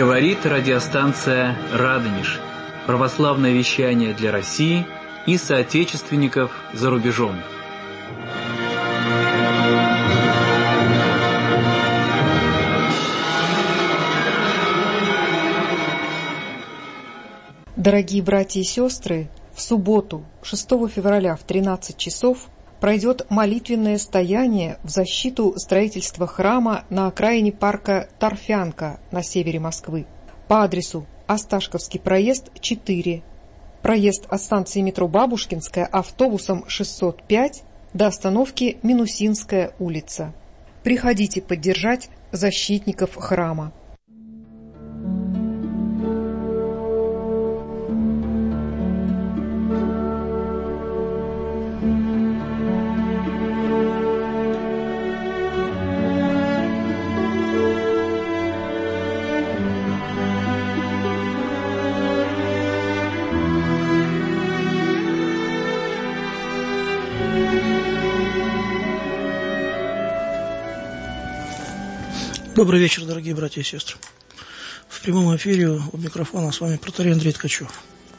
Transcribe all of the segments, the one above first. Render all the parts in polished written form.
Говорит радиостанция «Радонеж». Православное вещание для России и соотечественников за рубежом. Дорогие братья и сестры, в субботу, 6 февраля в 13 часов пройдет молитвенное стояние в защиту строительства храма на окраине парка Торфянка на севере Москвы по адресу Осташковский проезд, 4. Проезд от станции метро Бабушкинская автобусом 605 до остановки Минусинская улица. Приходите поддержать защитников храма. Добрый вечер, дорогие братья и сестры. В прямом эфире у микрофона с вами протоиерей Андрей Ткачев.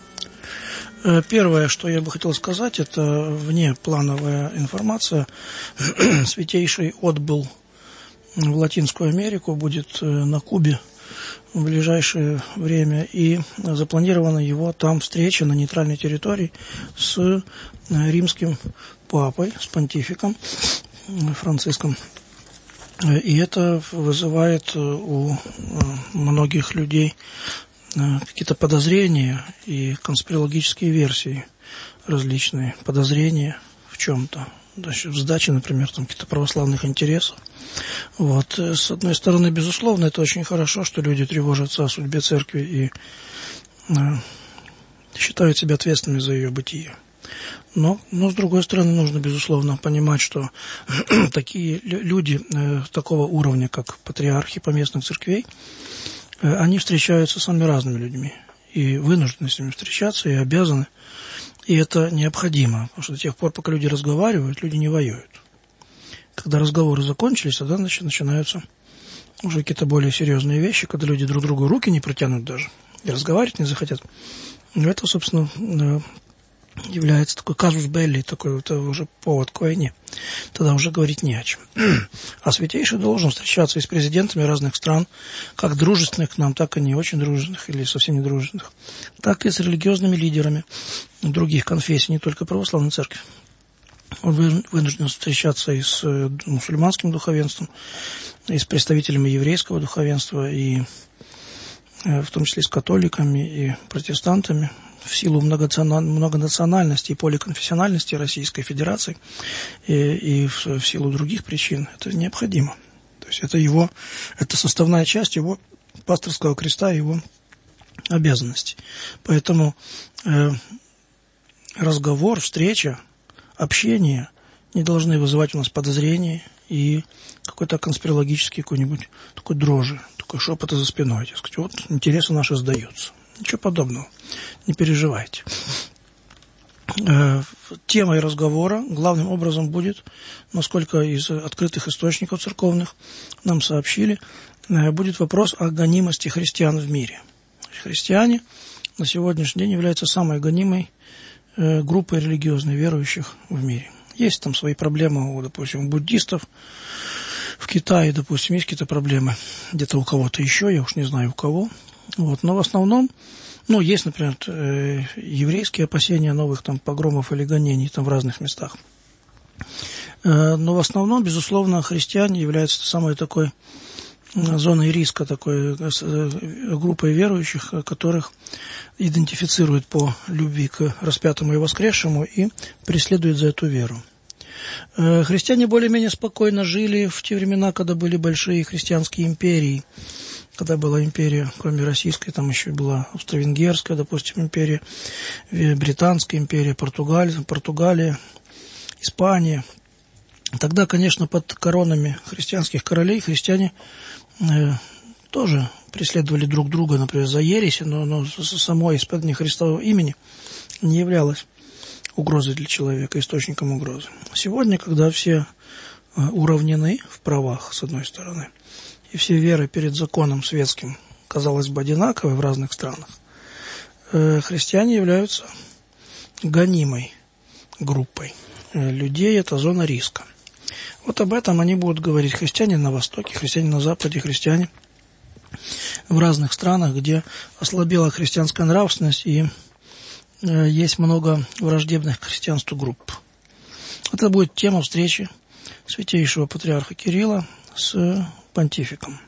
Первое, что я бы хотел сказать, это внеплановая информация. Святейший отбыл в Латинскую Америку, будет на Кубе в ближайшее время, и запланирована его там встреча на нейтральной территории с римским папой, с понтификом Франциском. И это вызывает у многих людей какие-то подозрения и конспирологические версии различные, подозрения в чем-то, в сдаче, например, там каких-то православных интересов. Вот. С одной стороны, безусловно, это очень хорошо, что люди тревожатся о судьбе церкви и считают себя ответственными за ее бытие. Но с другой стороны, нужно, безусловно, понимать, что такие люди такого уровня, как патриархи поместных церквей, они встречаются с самыми разными людьми. И вынуждены с ними встречаться, и обязаны. И это необходимо, потому что до тех пор, пока люди разговаривают, люди не воюют. Когда разговоры закончились, тогда начинаются уже какие-то более серьезные вещи, когда люди друг другу руки не протянут даже, и разговаривать не захотят. И это, собственно, является такой казус белли, такой это уже повод к войне. Тогда уже говорить не о чем. А святейший должен встречаться и с президентами разных стран, как дружественных к нам, так и не очень дружественных или совсем не дружественных, так и с религиозными лидерами других конфессий, не только православной церкви. Он вынужден встречаться и с мусульманским духовенством, и с представителями еврейского духовенства, и в том числе с католиками и протестантами, в силу многонациональности и поликонфессиональности Российской Федерации и в силу других причин это необходимо. То есть это составная часть его пасторского креста, его обязанностей. Поэтому разговор, встреча, общение не должны вызывать у нас подозрений и какой-то конспирологический какой-нибудь такой дрожи, такой шепота за спиной. Так сказать, вот интересы наши сдаются. Ничего подобного. Не переживайте. Темой разговора главным образом будет, насколько из открытых источников церковных нам сообщили, будет вопрос о гонимости христиан в мире. Христиане на сегодняшний день являются самой гонимой группой религиозных верующих в мире. Есть там свои проблемы, допустим, у буддистов в Китае, допустим, есть какие-то проблемы где-то у кого-то еще, я уж не знаю у кого. Вот. Но в основном, есть, например, еврейские опасения новых там погромов или гонений там в разных местах. Но в основном, безусловно, христиане являются самой такой зоной риска, такой группой верующих, которых идентифицируют по любви к распятому и воскресшему и преследуют за эту веру. Христиане более-менее спокойно жили в те времена, когда были большие христианские империи. Когда была империя, кроме российской, там еще была австро-венгерская, допустим, империя, британская империя, Португалия, Испания. Тогда, конечно, под коронами христианских королей христиане тоже преследовали друг друга, например, за ересь, но само исповедание Христового имени не являлось угрозой для человека, источником угрозы. Сегодня, когда все уравнены в правах, с одной стороны, и все веры перед законом светским казалось бы, одинаковые в разных странах, христиане являются гонимой группой людей, это зона риска. Вот об этом они будут говорить христиане на Востоке, христиане на Западе, христиане в разных странах, где ослабела христианская нравственность и есть много враждебных к христианству групп. Это будет тема встречи святейшего патриарха Кирилла с понтификом.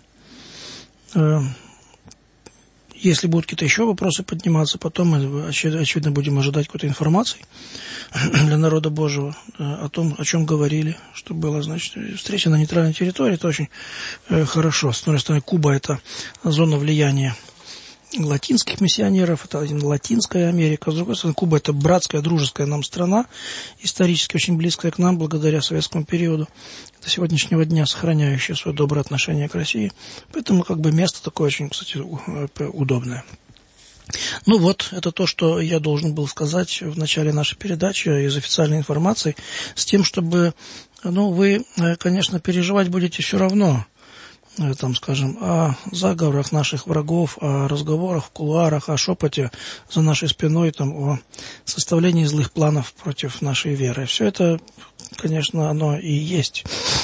Если будут какие-то еще вопросы подниматься, потом мы, очевидно, будем ожидать какой-то информации для народа Божьего о том, о чем говорили, что было. Значит, встреча на нейтральной территории, это очень хорошо. С одной стороны, Куба – это зона влияния латинских миссионеров, это Латинская Америка. С другой стороны, Куба – это братская, дружеская нам страна, исторически очень близкая к нам, благодаря советскому периоду, до сегодняшнего дня сохраняющая свое доброе отношение к России. Поэтому как бы место такое очень, кстати, удобное. Ну вот, это то, что я должен был сказать в начале нашей передачи из официальной информации, с тем, чтобы, вы, конечно, переживать будете все равно, там, скажем, о заговорах наших врагов, о разговорах в кулуарах, о шепоте за нашей спиной, там, о составлении злых планов против нашей веры. Все это, конечно, оно и есть.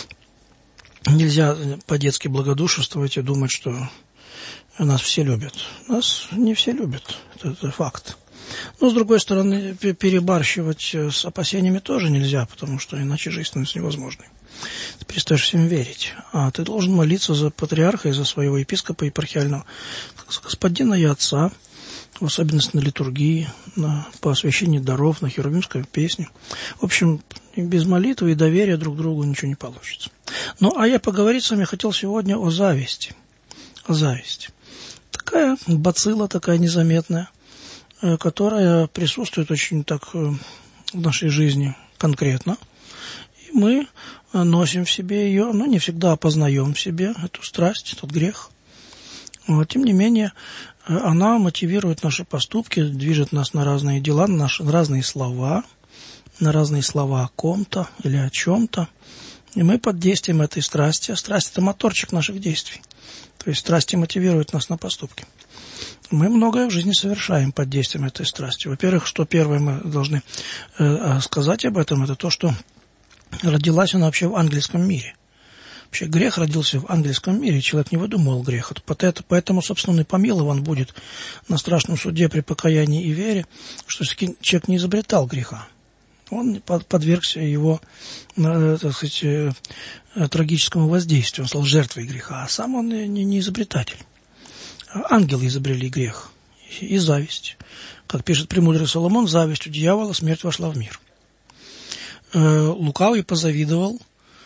Нельзя по-детски благодушествовать и думать, что нас все любят. Нас не все любят, это факт. Но, с другой стороны, перебарщивать с опасениями тоже нельзя, потому что иначе жизнь становится невозможной. Ты перестаешь всем верить. А ты должен молиться за патриарха и за своего епископа епархиального, господина и отца, в особенности на литургии, по освящению даров, на херувимской песне. В общем, без молитвы и доверия друг к другу ничего не получится. Ну, а я поговорить с вами хотел сегодня о зависти. О зависти. Такая бацилла, такая незаметная, которая присутствует очень так в нашей жизни конкретно. И мы носим в себе ее, но не всегда опознаем в себе эту страсть, этот грех. Тем не менее, она мотивирует наши поступки, движет нас на разные дела, на разные слова о ком-то или о чем-то. И мы под действием этой страсти, страсть – это моторчик наших действий, то есть страсти мотивируют нас на поступки. Мы многое в жизни совершаем под действием этой страсти. Во-первых, что первое мы должны сказать об этом, это то, что родилась она вообще в ангельском мире. Вообще грех родился в ангельском мире, человек не выдумывал грех. Поэтому, собственно, он и помилован будет на страшном суде при покаянии и вере, что человек не изобретал греха. Он подвергся его, так сказать, трагическому воздействию, он стал жертвой греха, а сам он не изобретатель. Ангелы изобрели грех и зависть. Как пишет премудрый Соломон, завистью дьявола смерть вошла в мир. Лукавый позавидовал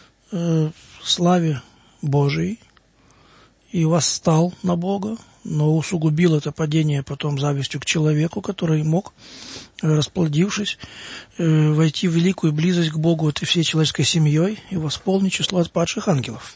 славе Божией и восстал на Бога, но усугубил это падение потом завистью к человеку, который мог, расплодившись, войти в великую близость к Богу этой всей человеческой семьей и восполнить число отпадших ангелов.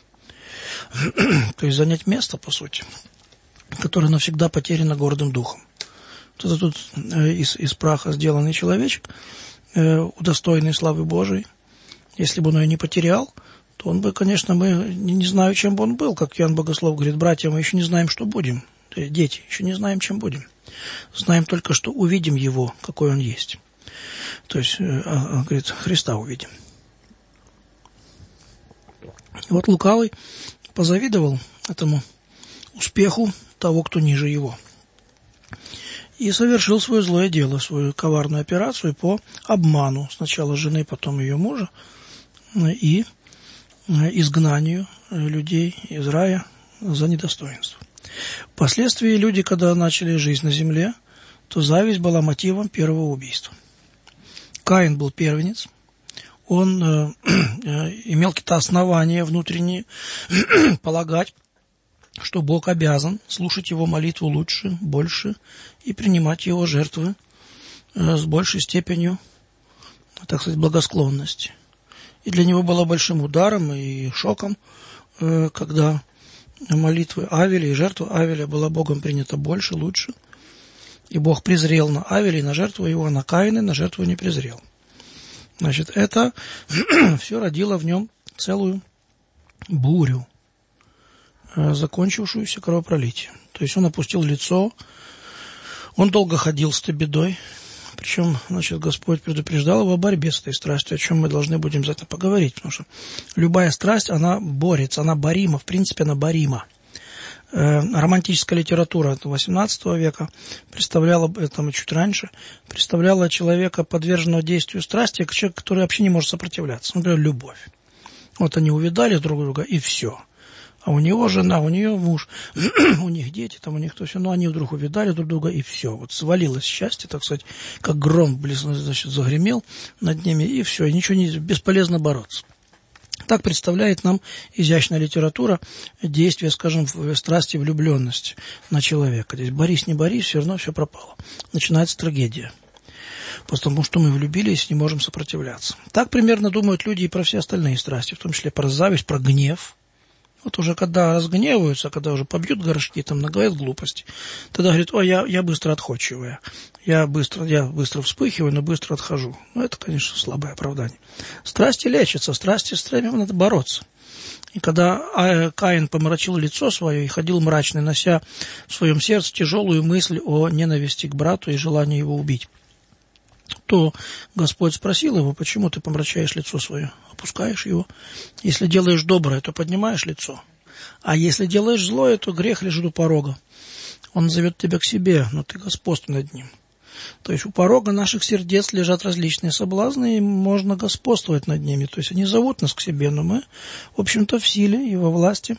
То есть занять место, по сути, которое навсегда потеряно гордым духом. Вот это тут из праха сделанный человечек, удостоенный славы Божией. Если бы он ее не потерял, то он бы, конечно, мы не знаю, чем бы он был. Как Иоанн Богослов говорит: братья, мы еще не знаем, что будем. Дети, еще не знаем, чем будем. Знаем только, что увидим его, какой он есть. То есть, он говорит, Христа увидим. Вот лукавый позавидовал этому успеху того, кто ниже его. И совершил свое злое дело, свою коварную операцию по обману сначала жены, потом ее мужа, и изгнанию людей из рая за недостоинство. Впоследствии люди, когда начали жизнь на земле, то зависть была мотивом первого убийства. Каин был первенец, он имел какие-то основания внутренние полагать, что Бог обязан слушать его молитву лучше, больше и принимать его жертвы с большей степенью, так сказать, благосклонности. И для него было большим ударом и шоком, когда молитвы Авеля и жертва Авеля была Богом принята больше, лучше. И Бог презрел на Авеля и на жертву его, а на Каина на жертву не презрел. Значит, это все родило в нем целую бурю закончившуюся кровопролитием. То есть он опустил лицо, он долго ходил с этой бедой, причем, значит, Господь предупреждал его о борьбе с этой страстью, о чем мы должны будем обязательно поговорить, потому что любая страсть, она борется, она борима, в принципе, она борима. Романтическая литература XVIII века представляла, там и чуть раньше, представляла человека, подверженного действию страсти, как человек, который вообще не может сопротивляться. Например, любовь. Вот они увидали друг друга, и все. А у него жена, у нее муж, у них дети, там у них то все, но они вдруг увидали друг друга, и все. Вот свалилось счастье, так сказать, как гром, значит, загремел над ними, и все, и ничего не бесполезно бороться. Так представляет нам изящная литература действия, скажем, в страсти, влюбленности на человека. Здесь борись, не борись, все равно все пропало. Начинается трагедия. Потому что мы влюбились, не можем сопротивляться. Так примерно думают люди и про все остальные страсти, в том числе про зависть, про гнев. Вот уже когда разгневаются, когда уже побьют горшки, там наговорят глупости, тогда говорят: ой, я быстро отходчивая, я быстро вспыхиваю, но быстро отхожу. Ну, это, конечно, слабое оправдание. Страсти лечатся, страсти с ними надо бороться. И когда Каин помрачил лицо свое и ходил мрачный, нося в своем сердце тяжелую мысль о ненависти к брату и желании его убить, то Господь спросил его: почему ты помрачаешь лицо свое, опускаешь его? Если делаешь доброе, то поднимаешь лицо, а если делаешь злое, то грех лежит у порога. Он зовет тебя к себе, но ты господствуй над ним. То есть у порога наших сердец лежат различные соблазны, и можно господствовать над ними. То есть они зовут нас к себе, но мы, в общем-то, в силе и во власти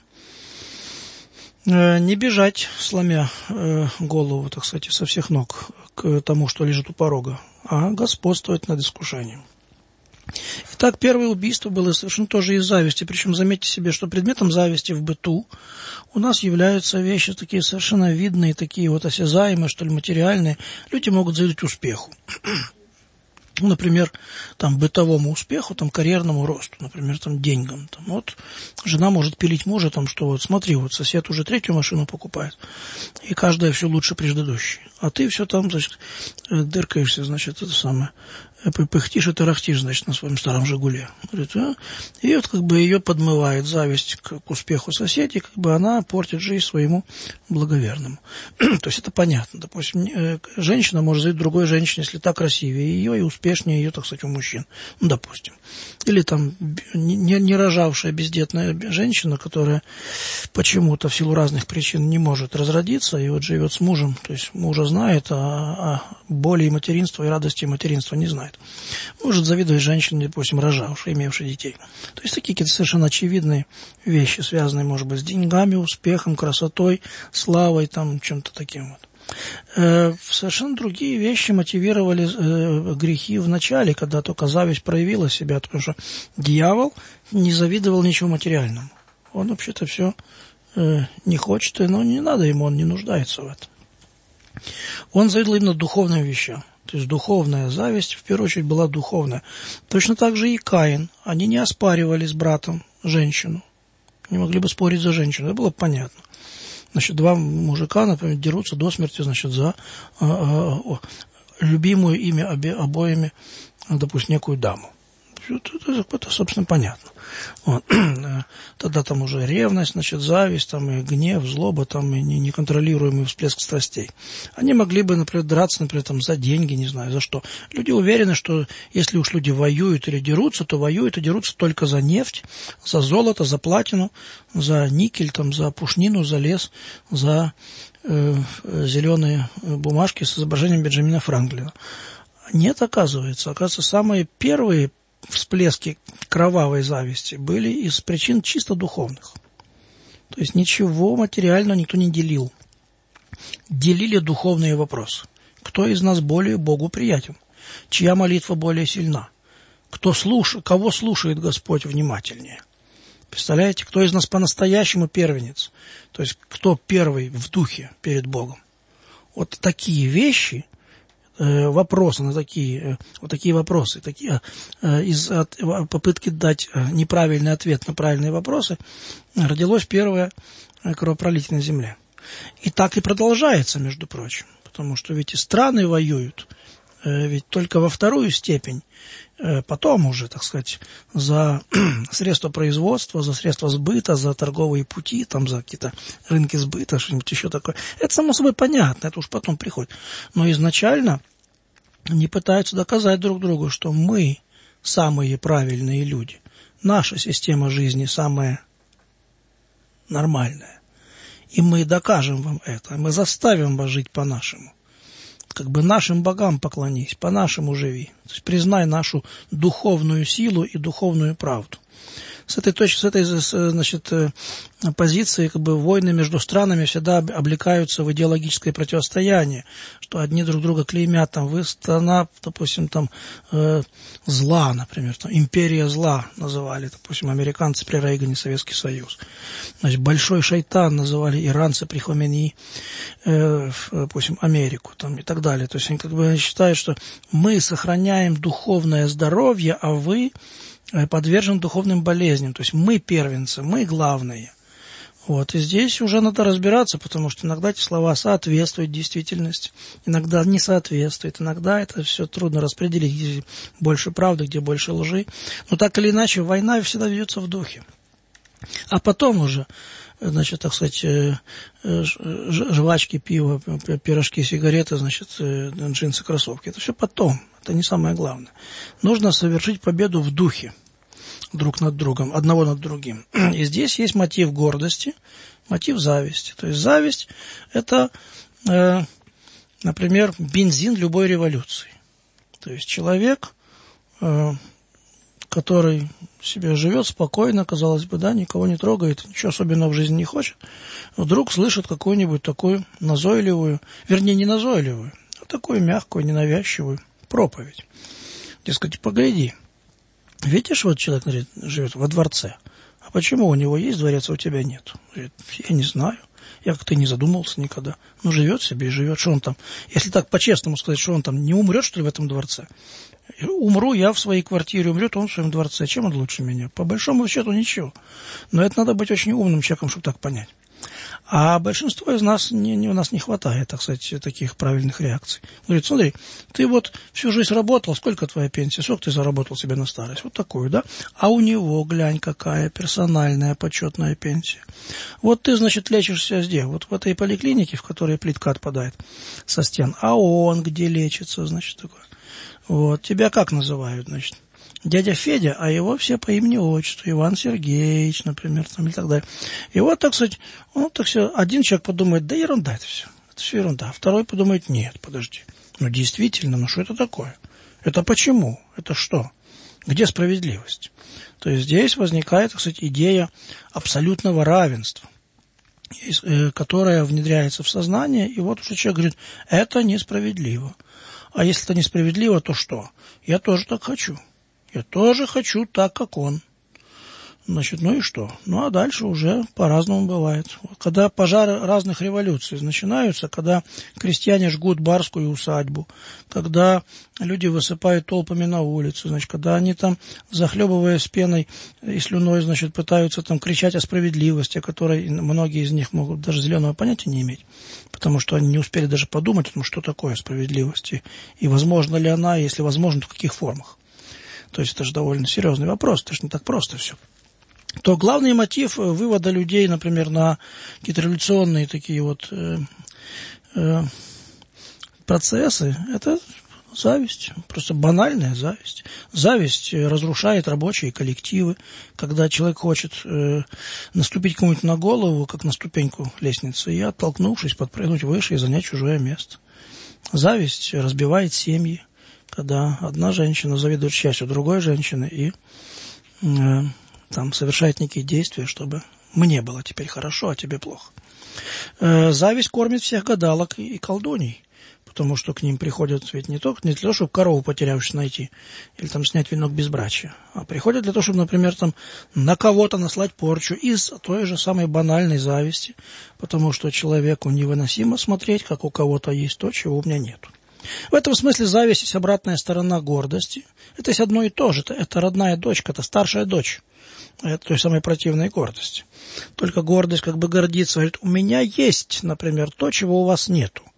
не бежать, сломя голову, так сказать, со всех ног к тому, что лежит у порога, а господствовать над искушением. Итак, первое убийство было совершено тоже из зависти. Причем заметьте себе, что предметом зависти в быту у нас являются вещи такие совершенно видные, такие вот осязаемые, что ли, материальные. Люди могут завидовать успеху. Например, там, бытовому успеху, там, карьерному росту, например, там, деньгам. Там, вот жена может пилить мужа, там, что вот смотри, вот сосед уже 3-ю машину покупает, и каждая все лучше предыдущей. А ты все там, значит, дыркаешься, значит, это самое, пыхтишь и тарахтишь, значит, на своем старом «Жигуле». Говорит, и вот как бы ее подмывает зависть к успеху соседей, как бы она портит жизнь своему благоверному. То есть это понятно. Допустим, женщина может завидовать другой женщине, если та красивее ее и успешнее ее, так сказать, у мужчин. Ну, допустим. Или там не рожавшая бездетная женщина, которая почему-то в силу разных причин не может разродиться, и вот живет с мужем, то есть мужа знает, а боли и материнства, и радости материнства не знает. Может завидовать женщине, допустим, рожавшей, имевшей детей. То есть такие какие-то совершенно очевидные вещи, связанные, может быть, с деньгами, успехом, красотой, славой, там, чем-то таким вот. Совершенно другие вещи мотивировали грехи в начале, когда только зависть проявила себя, потому что дьявол не завидовал ничего материальному. Он вообще-то все не хочет, но не надо ему, он не нуждается в этом. Он завидовал именно духовным вещам. То есть духовная зависть, в первую очередь, была духовная. Точно так же и Каин. Они не оспаривали с братом женщину. Не могли бы спорить за женщину. Это было понятно. Значит, два мужика, например, дерутся до смерти, значит, за любимую ими обоими, допустим, некую даму. Это, собственно, понятно. Вот. Тогда там уже ревность, значит, зависть, там и гнев, злоба, там и неконтролируемый всплеск страстей. Они могли бы, например, драться, например, там, за деньги, не знаю, за что. Люди уверены, что если уж люди воюют или дерутся, то воюют и дерутся только за нефть, за золото, за платину, за никель, там, за пушнину, за лес, за зеленые бумажки с изображением Бенджамина Франклина. Нет, оказывается, самые первые всплески кровавой зависти были из причин чисто духовных. То есть ничего материального никто не делил. Делили духовные вопросы. Кто из нас более Богу приятен? Чья молитва более сильна? Кого слушает Господь внимательнее? Представляете, кто из нас по-настоящему первенец? То есть кто первый в духе перед Богом? Вот такие вещи, вопросы на такие вопросы, из попытки дать неправильный ответ на правильные вопросы родилось первое кровопролитие на земле. И так и продолжается, между прочим, потому что ведь и страны воюют ведь только во вторую степень, потом уже, так сказать, за средства производства, за средства сбыта, за торговые пути, там, за какие-то рынки сбыта, что-нибудь еще такое. Это само собой понятно, это уж потом приходит. Но изначально они пытаются доказать друг другу, что мы самые правильные люди. Наша система жизни самая нормальная. И мы докажем вам это, мы заставим вас жить по-нашему. Как бы нашим богам поклонись, по-нашему живи. То есть признай нашу духовную силу и духовную правду. С этой значит, позиции как бы войны между странами всегда облекаются в идеологическое противостояние, что одни друг друга клеймят, там, вы страна, допустим, там, зла, например, там, империя зла называли, допустим, американцы при Рейгане, Советский Союз. Значит, большой шайтан называли иранцы при Хомейни, допустим, Америку, там, и так далее. То есть они как бы считают, что мы сохраняем духовное здоровье, а вы подвержен духовным болезням. То есть мы первенцы, мы главные. Вот. И здесь уже надо разбираться, потому что иногда эти слова соответствуют действительности, иногда не соответствуют, иногда это все трудно распределить, где больше правды, где больше лжи. Но так или иначе, война всегда ведется в духе. А потом уже, значит, так сказать, жвачки, пиво, пирожки, сигареты, значит, джинсы, кроссовки. Это все потом. Это не самое главное. Нужно совершить победу в духе друг над другом, одного над другим. И здесь есть мотив гордости, мотив зависти. То есть зависть – это, например, бензин любой революции. То есть человек, который себе живет спокойно, казалось бы, да, никого не трогает, ничего особенного в жизни не хочет, вдруг слышит какую-нибудь такую назойливую, вернее, не назойливую, а такую мягкую, ненавязчивую проповедь. Дескать, погляди, видишь, вот человек, говорит, живет во дворце, а почему у него есть дворец, а у тебя нет? Говорит, я не знаю, я как-то не задумывался никогда. Ну, живет себе и живет, что он там, если так по-честному сказать, что он там не умрет, что ли, в этом дворце? Умру я в своей квартире, умрет он в своем дворце, чем он лучше меня? По большому счету ничего. Но это надо быть очень умным человеком, чтобы так понять. А большинство из нас, у нас не хватает, так сказать, таких правильных реакций. Говорит, смотри, ты вот всю жизнь работал, сколько твоя пенсия, сколько ты заработал себе на старость? Вот такую, да? А у него, глянь, какая персональная почетная пенсия. Вот ты, значит, лечишься где? Вот в этой поликлинике, в которой плитка отпадает со стен. А он где лечится, значит, такой. Вот, тебя как называют, значит? Дядя Федя, а его все по имени-отчеству, Иван Сергеевич, например, там, и так далее. И вот, так сказать, ну, так все, один человек подумает, да ерунда это все ерунда. Второй подумает, нет, подожди, ну, действительно, ну, что это такое? Это почему? Это что? Где справедливость? То есть здесь возникает, так сказать, идея абсолютного равенства, которая внедряется в сознание, и вот уже человек говорит, это несправедливо. А если это несправедливо, то что? Я тоже так хочу. Я тоже хочу так, как он. Значит, ну и что? Ну, а дальше уже по-разному бывает. Когда пожары разных революций начинаются, когда крестьяне жгут барскую усадьбу, когда люди высыпают толпами на улицу, значит, когда они там, захлебываясь пеной и слюной, значит, пытаются там кричать о справедливости, о которой многие из них могут даже зеленого понятия не иметь, потому что они не успели даже подумать о том, что такое справедливость, и возможно ли она, если возможно, то в каких формах. То есть это же довольно серьезный вопрос, это же не так просто все. То главный мотив вывода людей, например, на какие-то революционные такие вот процессы, это зависть, просто банальная зависть. Зависть разрушает рабочие коллективы, когда человек хочет наступить кому-нибудь на голову, как на ступеньку лестницы, и, оттолкнувшись, подпрыгнуть выше и занять чужое место. Зависть разбивает семьи, когда одна женщина завидует счастью другой женщины и там совершает некие действия, чтобы мне было теперь хорошо, а тебе плохо. Зависть кормит всех гадалок и колдуней, потому что к ним приходят ведь не только для того, чтобы корову потерявшуюся найти или там снять венок безбрачия, а приходят для того, чтобы, например, там на кого-то наслать порчу из той же самой банальной зависти, потому что человеку невыносимо смотреть, как у кого-то есть то, чего у меня нет. В этом смысле зависть есть обратная сторона гордости. Это есть одно и то же. Это родная дочка, это старшая дочь. Это той самой противной гордости. Только гордость как бы гордится, говорит, у меня есть, например, то, чего у вас нету.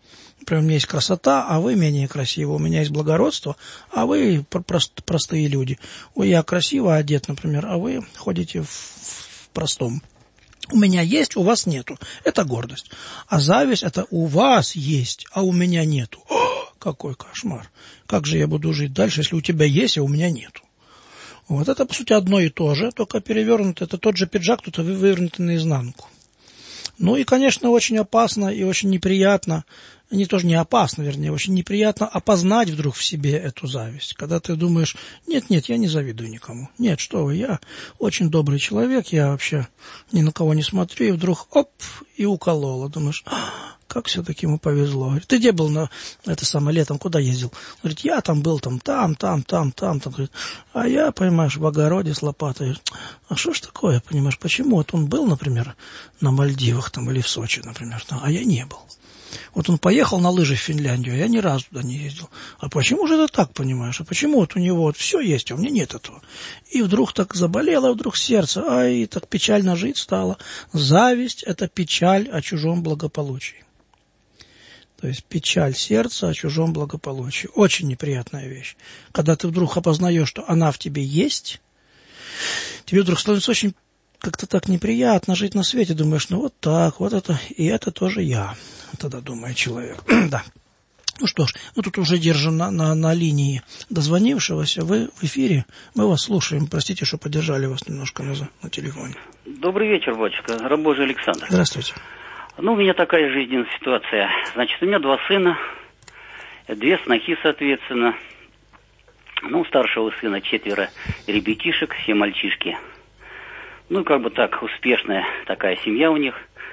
Например, у меня есть красота, а вы менее красивы. У меня есть благородство, а вы простые люди. Я красиво одет, например, а вы ходите в простом. У меня есть, у вас нету. Это гордость. А зависть – это у вас есть, а у меня нету. О, какой кошмар. Как же я буду жить дальше, если у тебя есть, а у меня нету? Вот это, по сути, одно и то же, только перевернуто. Это тот же пиджак, тут вывернутый наизнанку. Ну и, конечно, очень опасно и очень неприятно, не тоже не опасно, вернее, очень неприятно опознать вдруг в себе эту зависть. Когда ты думаешь, нет, я не завидую никому. Нет, что вы, я очень добрый человек, я вообще ни на кого не смотрю, и вдруг, оп, и уколола. Думаешь, как все-таки ему повезло. Говорит, ты где был на это самое летом, куда ездил? Говорит, я там был, там. Говорит, а я, понимаешь, в огороде с лопатой. А что ж такое, понимаешь, почему? Вот он был, например, на Мальдивах там или в Сочи, например, а я не был. Вот он поехал на лыжи в Финляндию, а я ни разу туда не ездил. А почему же это так, понимаешь? А почему вот у него вот все есть, а у меня нет этого? И вдруг так заболело, вдруг сердце, и так печально жить стало. Зависть – это печаль о чужом благополучии. То есть печаль сердца о чужом благополучии. Очень неприятная вещь. Когда ты вдруг опознаешь, что она в тебе есть, тебе вдруг становится очень как-то так неприятно жить на свете. Думаешь, ну вот так, вот это, и это тоже я. Тогда думает человек. Да. Ну что ж, мы тут уже держим на линии дозвонившегося. Вы в эфире, мы вас слушаем. Простите, что подержали вас немножко на телефоне. Добрый вечер, батюшка. Рабожий Александр. Здравствуйте. Ну, у меня такая жизненная ситуация. Значит, у меня 2 сына, 2 снохи, соответственно. Ну, у старшего сына 4 ребятишек, все мальчишки. Ну, как бы так, успешная такая семья у них.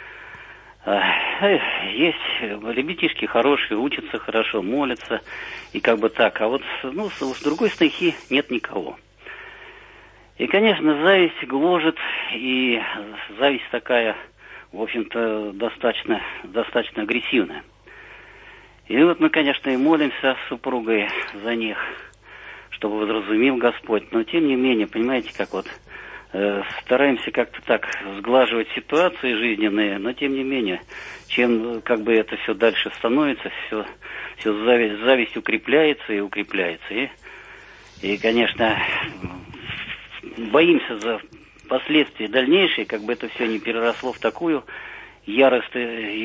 Есть ребятишки хорошие, учатся хорошо, молятся. И как бы так. А вот, ну, с другой снохи нет никого. И, конечно, зависть гложет. И зависть такая, в общем-то, достаточно агрессивная. И вот мы, конечно, и молимся с супругой за них, чтобы возразумил Господь. Но, тем не менее, понимаете, как вот стараемся как-то так сглаживать ситуации жизненные, но, тем не менее, чем как бы это все дальше становится, все зависть укрепляется и укрепляется. И, конечно, боимся за последствия дальнейшие, как бы это все не переросло в такую ярости,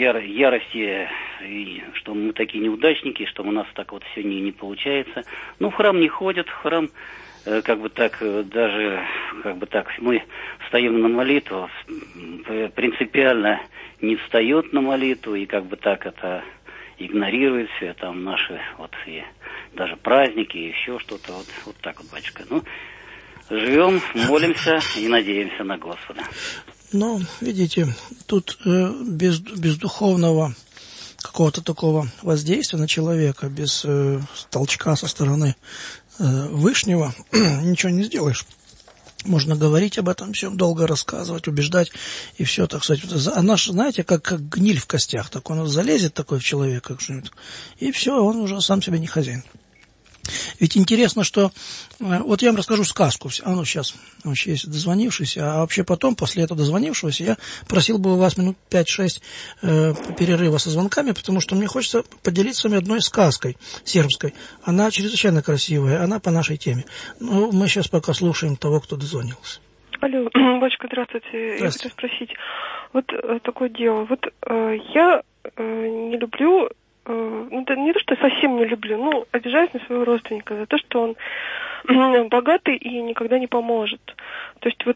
и что мы такие неудачники, что у нас так вот все не получается. Ну, в храм не ходят, в храм как бы так, даже как бы так, мы встаем на молитву, принципиально не встает на молитву, и как бы так это игнорирует все там наши вот и даже праздники, и еще что-то, вот так вот, батюшка. Ну, живем, молимся и надеемся на Господа. Ну, видите, тут без духовного какого-то такого воздействия на человека, без толчка со стороны Вышнего ничего не сделаешь. Можно говорить об этом всем, долго рассказывать, убеждать, и все, так сказать. Она, знаете, как гниль в костях, так он залезет такой в человека, и все, он уже сам себе не хозяин. Ведь интересно, что... Вот я вам расскажу сказку. Сейчас есть дозвонившийся, а вообще потом, после этого дозвонившегося, я просил бы у вас минут 5-6 перерыва со звонками, потому что мне хочется поделиться с вами одной сказкой сербской. Она чрезвычайно красивая, она по нашей теме. Но мы сейчас пока слушаем того, кто дозвонился. Алло, батюшка, здравствуйте. Я хочу спросить. Вот такое дело. Вот я не люблю... Ну, да не то, что совсем не люблю, ну, обижаюсь на своего родственника за то, что он богатый и никогда не поможет. То есть вот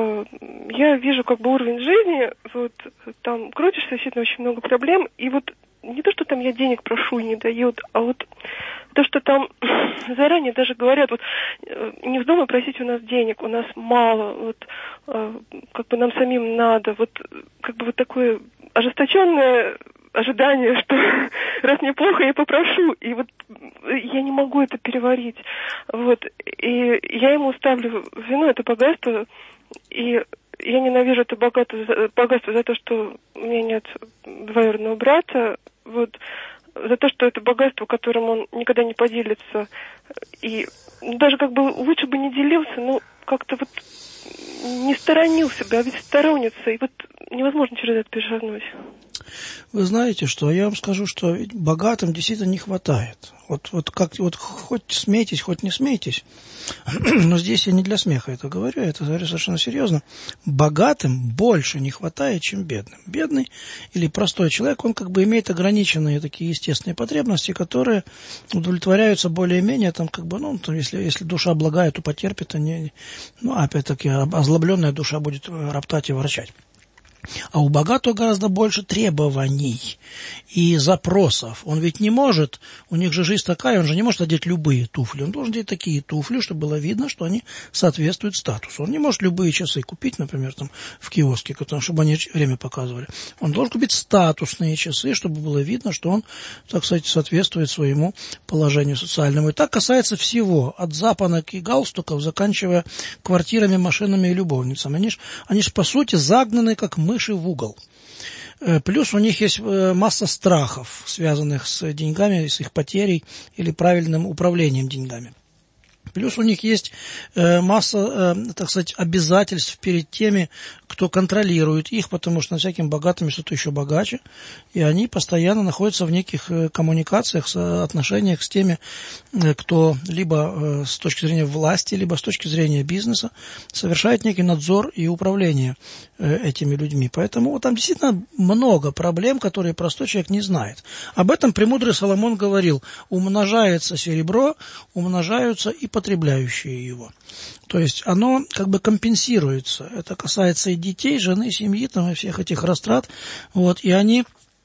я вижу как бы уровень жизни, вот там крутишься, действительно очень много проблем, и вот не то, что там я денег прошу и не дают, а вот то, что там заранее даже говорят, вот не вздумай просить у нас денег, у нас мало, вот как бы нам самим надо, вот как бы вот такое ожесточенное ожидание, что раз мне плохо, я попрошу. И вот я не могу это переварить. Вот. И я ему ставлю вину, это богатство. И я ненавижу это богатство за то, что у меня нет двоюродного брата. Вот. За то, что это богатство, которым он никогда не поделится. И даже как бы лучше бы не делился, но как-то вот не сторонился бы, а ведь сторонится. И вот невозможно через это перешагнуть. Вы знаете что, я вам скажу, что богатым действительно не хватает. Вот хоть смейтесь, хоть не смейтесь, но здесь я не для смеха это говорю совершенно серьезно. Богатым больше не хватает, чем бедным. Бедный или простой человек, он как бы имеет ограниченные такие естественные потребности, которые удовлетворяются более-менее, там как бы, если душа благая, то потерпит, опять-таки озлобленная душа будет роптать и ворчать. А у богатого гораздо больше требований и запросов. Он ведь не может, у них же жизнь такая, он же не может одеть любые туфли. Он должен одеть такие туфли, чтобы было видно, что они соответствуют статусу. Он не может любые часы купить, например, там, в киоске, чтобы они время показывали. Он должен купить статусные часы, чтобы было видно, что он, так сказать, соответствует своему положению социальному. И так касается всего, от запонок и галстуков, заканчивая квартирами, машинами и любовницами. Они ж по сути загнаны, как мыши, в угол. Плюс у них есть масса страхов, связанных с деньгами, с их потерей или правильным управлением деньгами. Плюс у них есть масса, так сказать, обязательств перед теми, кто контролирует их, потому что на всяким богатым что-то еще богаче, и они постоянно находятся в неких коммуникациях, отношениях с теми, кто либо с точки зрения власти, либо с точки зрения бизнеса совершает некий надзор и управление этими людьми. Поэтому там действительно много проблем, которые простой человек не знает. Об этом премудрый Соломон говорил: умножается серебро, умножаются и потребляющие его. То есть оно как бы компенсируется. Это касается и детей, жены, семьи, там, и всех этих растрат. И они...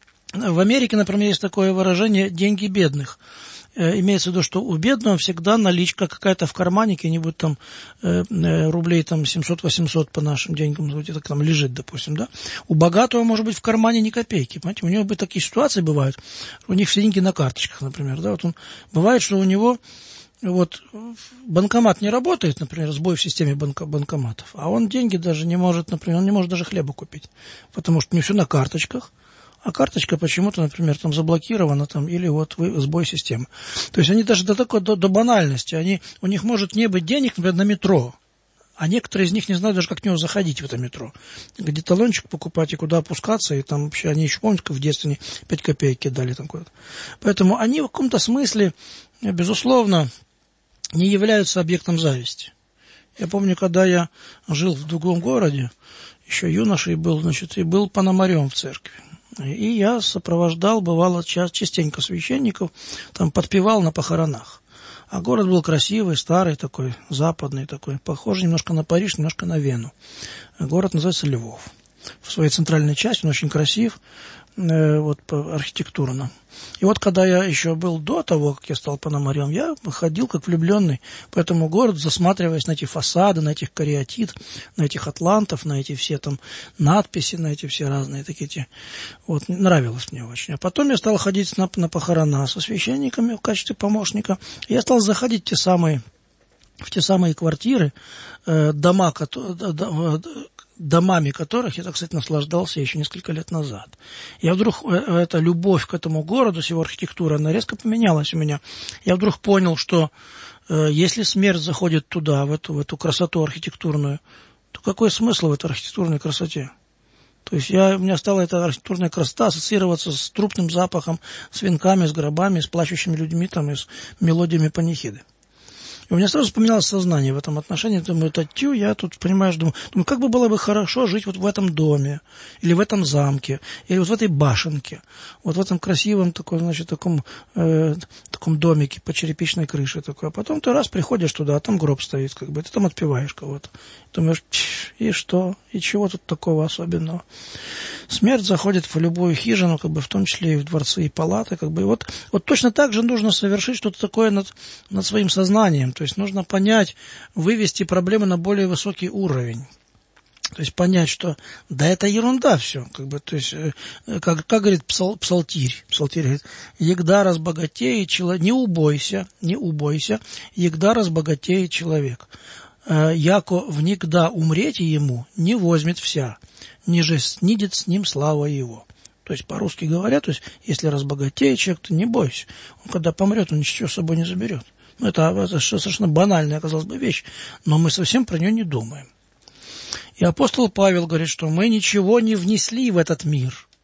В Америке, например, есть такое выражение «деньги бедных». Имеется в виду, что у бедного всегда наличка какая-то в кармане, какие-нибудь там рублей там 700-800 по нашим деньгам, где-то там лежит, допустим, да. У богатого может быть в кармане ни копейки, понимаете, у него такие ситуации бывают, у них все деньги на карточках, например, да, бывает, что у него банкомат не работает, например, сбой в системе банкоматов, а он деньги даже не может, например, он не может даже хлеба купить, потому что у него все на карточках. А карточка почему-то, например, там заблокирована, там, или сбой системы. То есть они даже до банальности, у них может не быть денег, например, на метро, а некоторые из них не знают даже, как в него заходить, в это метро. Где талончик покупать и куда опускаться, и там вообще, они еще помнят, как в детстве 5 копеек кидали там куда-то. Поэтому они в каком-то смысле, безусловно, не являются объектом зависти. Я помню, когда я жил в другом городе, еще юношей был, и был пономарем в церкви. И я сопровождал, бывало, частенько священников, там подпевал на похоронах. А город был красивый, старый такой, западный такой, похож немножко на Париж, немножко на Вену. Город называется Львов. В своей центральной части он очень красив, архитектурно. И когда я еще был до того, как я стал пономарем, я ходил как влюбленный по этому городу, засматриваясь на эти фасады, на этих кариатид, на этих атлантов, на эти все там надписи, на эти все разные такие. Нравилось мне очень. А потом я стал ходить на похорона со священниками в качестве помощника. И я стал заходить в те самые квартиры, домами которых я, так сказать, наслаждался еще несколько лет назад. Я вдруг, эта любовь к этому городу, с его архитектурой, она резко поменялась у меня. Я вдруг понял, что если смерть заходит туда, в эту красоту архитектурную, то какой смысл в этой архитектурной красоте? То есть у меня стала эта архитектурная красота ассоциироваться с трупным запахом, с венками, с гробами, с плачущими людьми там, и с мелодиями панихиды. И у меня сразу вспоминалось сознание в этом отношении. Думаю, я тут, понимаешь, думаю, как бы было бы хорошо жить в этом доме, или в этом замке, или в этой башенке, в этом красивом таком домике по черепичной крыше такой. А потом ты раз приходишь туда, а там гроб стоит, ты там отпеваешь кого-то. Думаешь, и что, и чего тут такого особенного? Смерть заходит в любую хижину, в том числе и в дворцы и палаты, и точно так же нужно совершить что-то такое над своим сознанием. То есть нужно понять, вывести проблемы на более высокий уровень. То есть понять, что да это ерунда все, то есть как говорит псалтирь говорит: егда разбогатеет человек, не убойся, егда разбогатеет человек, яко внегда умреть ему не возьмет вся, ниже снидет с ним слава его. То есть по-русски говоря, то есть если разбогатеет человек, то не бойся, он когда помрет, он ничего с собой не заберет. Это совершенно банальная, казалось бы, вещь, но мы совсем про нее не думаем. И апостол Павел говорит, что мы ничего не внесли в этот мир.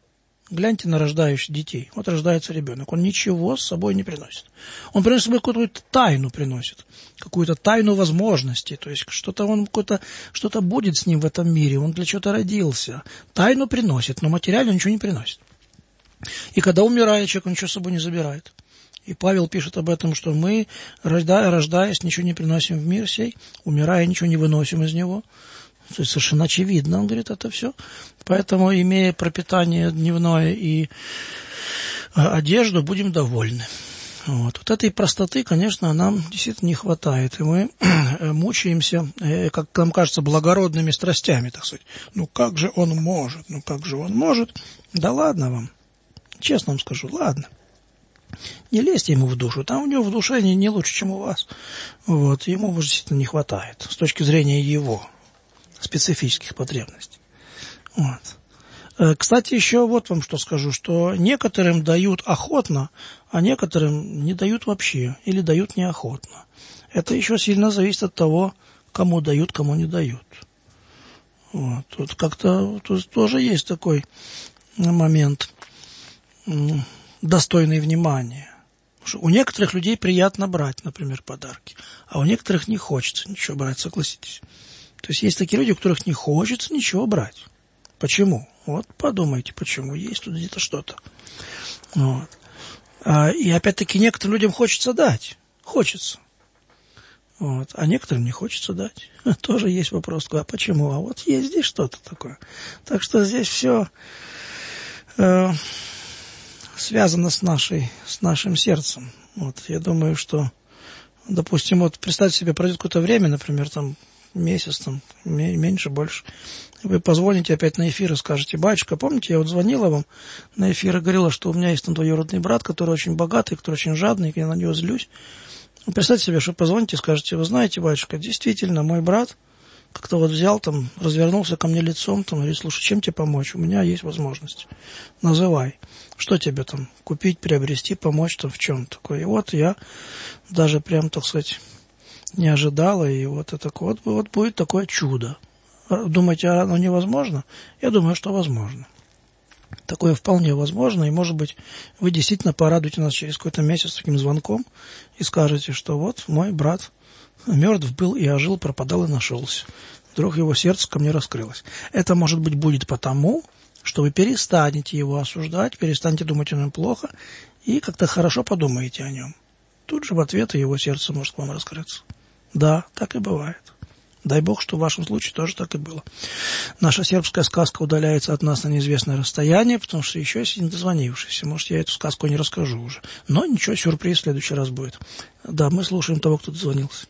Гляньте на рождающих детей. Вот рождается ребенок, он ничего с собой не приносит. Он приносит с собой какую-то тайну, какую-то тайну возможностей. То есть что-то будет с ним в этом мире, он для чего-то родился. Тайну приносит, но материально ничего не приносит. И когда умирает человек, он ничего с собой не забирает. И Павел пишет об этом, что мы, рождаясь, ничего не приносим в мир сей, умирая, ничего не выносим из него. То есть совершенно очевидно, он говорит, это все. Поэтому, имея пропитание дневное и одежду, будем довольны. Вот этой простоты, конечно, нам действительно не хватает. И мы мучаемся, как нам кажется, благородными страстями, так сказать. Ну как же он может? Да ладно вам. Честно вам скажу, ладно. Не лезьте ему в душу. Там у него в душе не лучше, чем у вас. Ему действительно не хватает с точки зрения его специфических потребностей. Кстати, еще вот вам что скажу, что некоторым дают охотно, а некоторым не дают вообще или дают неохотно. Это еще сильно зависит от того, кому дают, кому не дают. Тут как-то тут тоже есть такой момент достойный внимания. У некоторых людей приятно брать, например, подарки, а у некоторых не хочется ничего брать, согласитесь. То есть есть такие люди, у которых не хочется ничего брать. Почему? Подумайте, почему. Есть тут где-то что-то. И опять-таки некоторым людям хочется дать. Хочется. А некоторым не хочется дать. Тоже есть вопрос, а почему? А есть здесь что-то такое. Так что здесь все связано с нашим сердцем. Я думаю, что, допустим, представьте себе, пройдет какое-то время, например, месяц, меньше, больше. Вы позвоните опять на эфир и скажете: батюшка, помните, я звонила вам на эфир и говорила, что у меня есть двоюродный брат, который очень богатый, который очень жадный, и я на него злюсь. Представьте себе, что позвоните и скажете: вы знаете, батюшка, действительно, мой брат как-то взял, развернулся ко мне лицом, и говорит: слушай, чем тебе помочь? У меня есть возможность. Называй. Что тебе купить, приобрести, помочь в чем такое? И я даже прям, так сказать, не ожидала, и это будет такое чудо. Думаете, оно невозможно? Я думаю, что возможно. Такое вполне возможно, и, может быть, вы действительно порадуете нас через какой-то месяц таким звонком и скажете, что мой брат мертв был и ожил, пропадал и нашелся. Вдруг его сердце ко мне раскрылось. Это, может быть, будет потому, что вы перестанете его осуждать, перестанете думать о нем плохо и как-то хорошо подумаете о нем. Тут же в ответ его сердце может к вам раскрыться. Да, так и бывает. Дай Бог, что в вашем случае тоже так и было. Наша сербская сказка удаляется от нас на неизвестное расстояние, потому что еще есть недозвонившийся. Может, я эту сказку не расскажу уже. Но ничего, сюрприз в следующий раз будет. Да, мы слушаем того, кто дозвонился.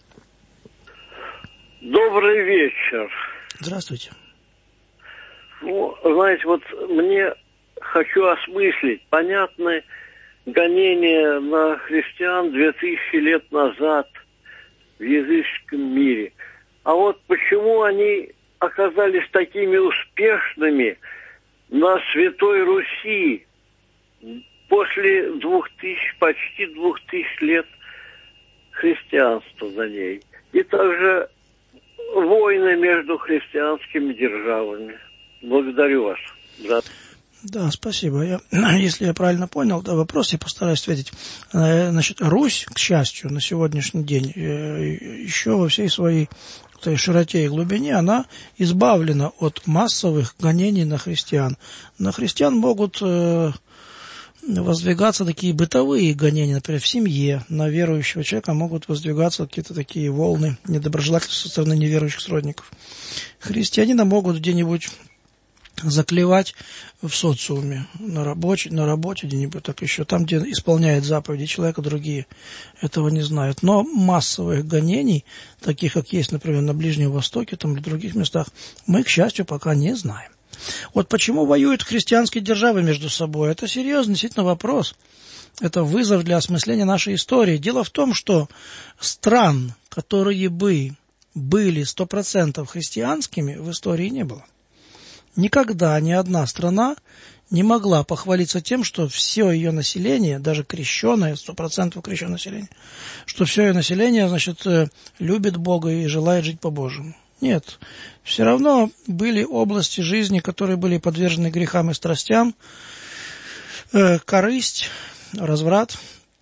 Добрый вечер. Здравствуйте. Знаете, мне хочу осмыслить. Понятны гонения на христиан 2000 лет назад в языческом мире. А почему они оказались такими успешными на Святой Руси после почти 2000 лет христианства на ней? И также войны между христианскими державами. Благодарю вас. Да, спасибо. Если я правильно понял вопрос, я постараюсь ответить. Значит, Русь, к счастью, на сегодняшний день еще во всей своей широте и глубине она избавлена от массовых гонений на христиан. На христиан могут воздвигаться такие бытовые гонения, например, в семье. На верующего человека могут воздвигаться какие-то такие волны недоброжелательства со стороны неверующих сродников. Христианина могут где-нибудь заклевать в социуме, на работе где-нибудь, так еще там, где исполняет заповеди человека, другие этого не знают. Но массовых гонений, таких как есть, например, на Ближнем Востоке или в других местах, мы, к счастью, пока не знаем. Почему воюют христианские державы между собой? Это серьезный действительно вопрос. Это вызов для осмысления нашей истории. Дело в том, что стран, которые бы были 100% христианскими, в истории не было. Никогда ни одна страна не могла похвалиться тем, что все ее население, даже крещеное, 100% крещеное население, что все ее население, любит Бога и желает жить по-божьему. Нет, все равно были области жизни, которые были подвержены грехам и страстям, Корысть, разврат,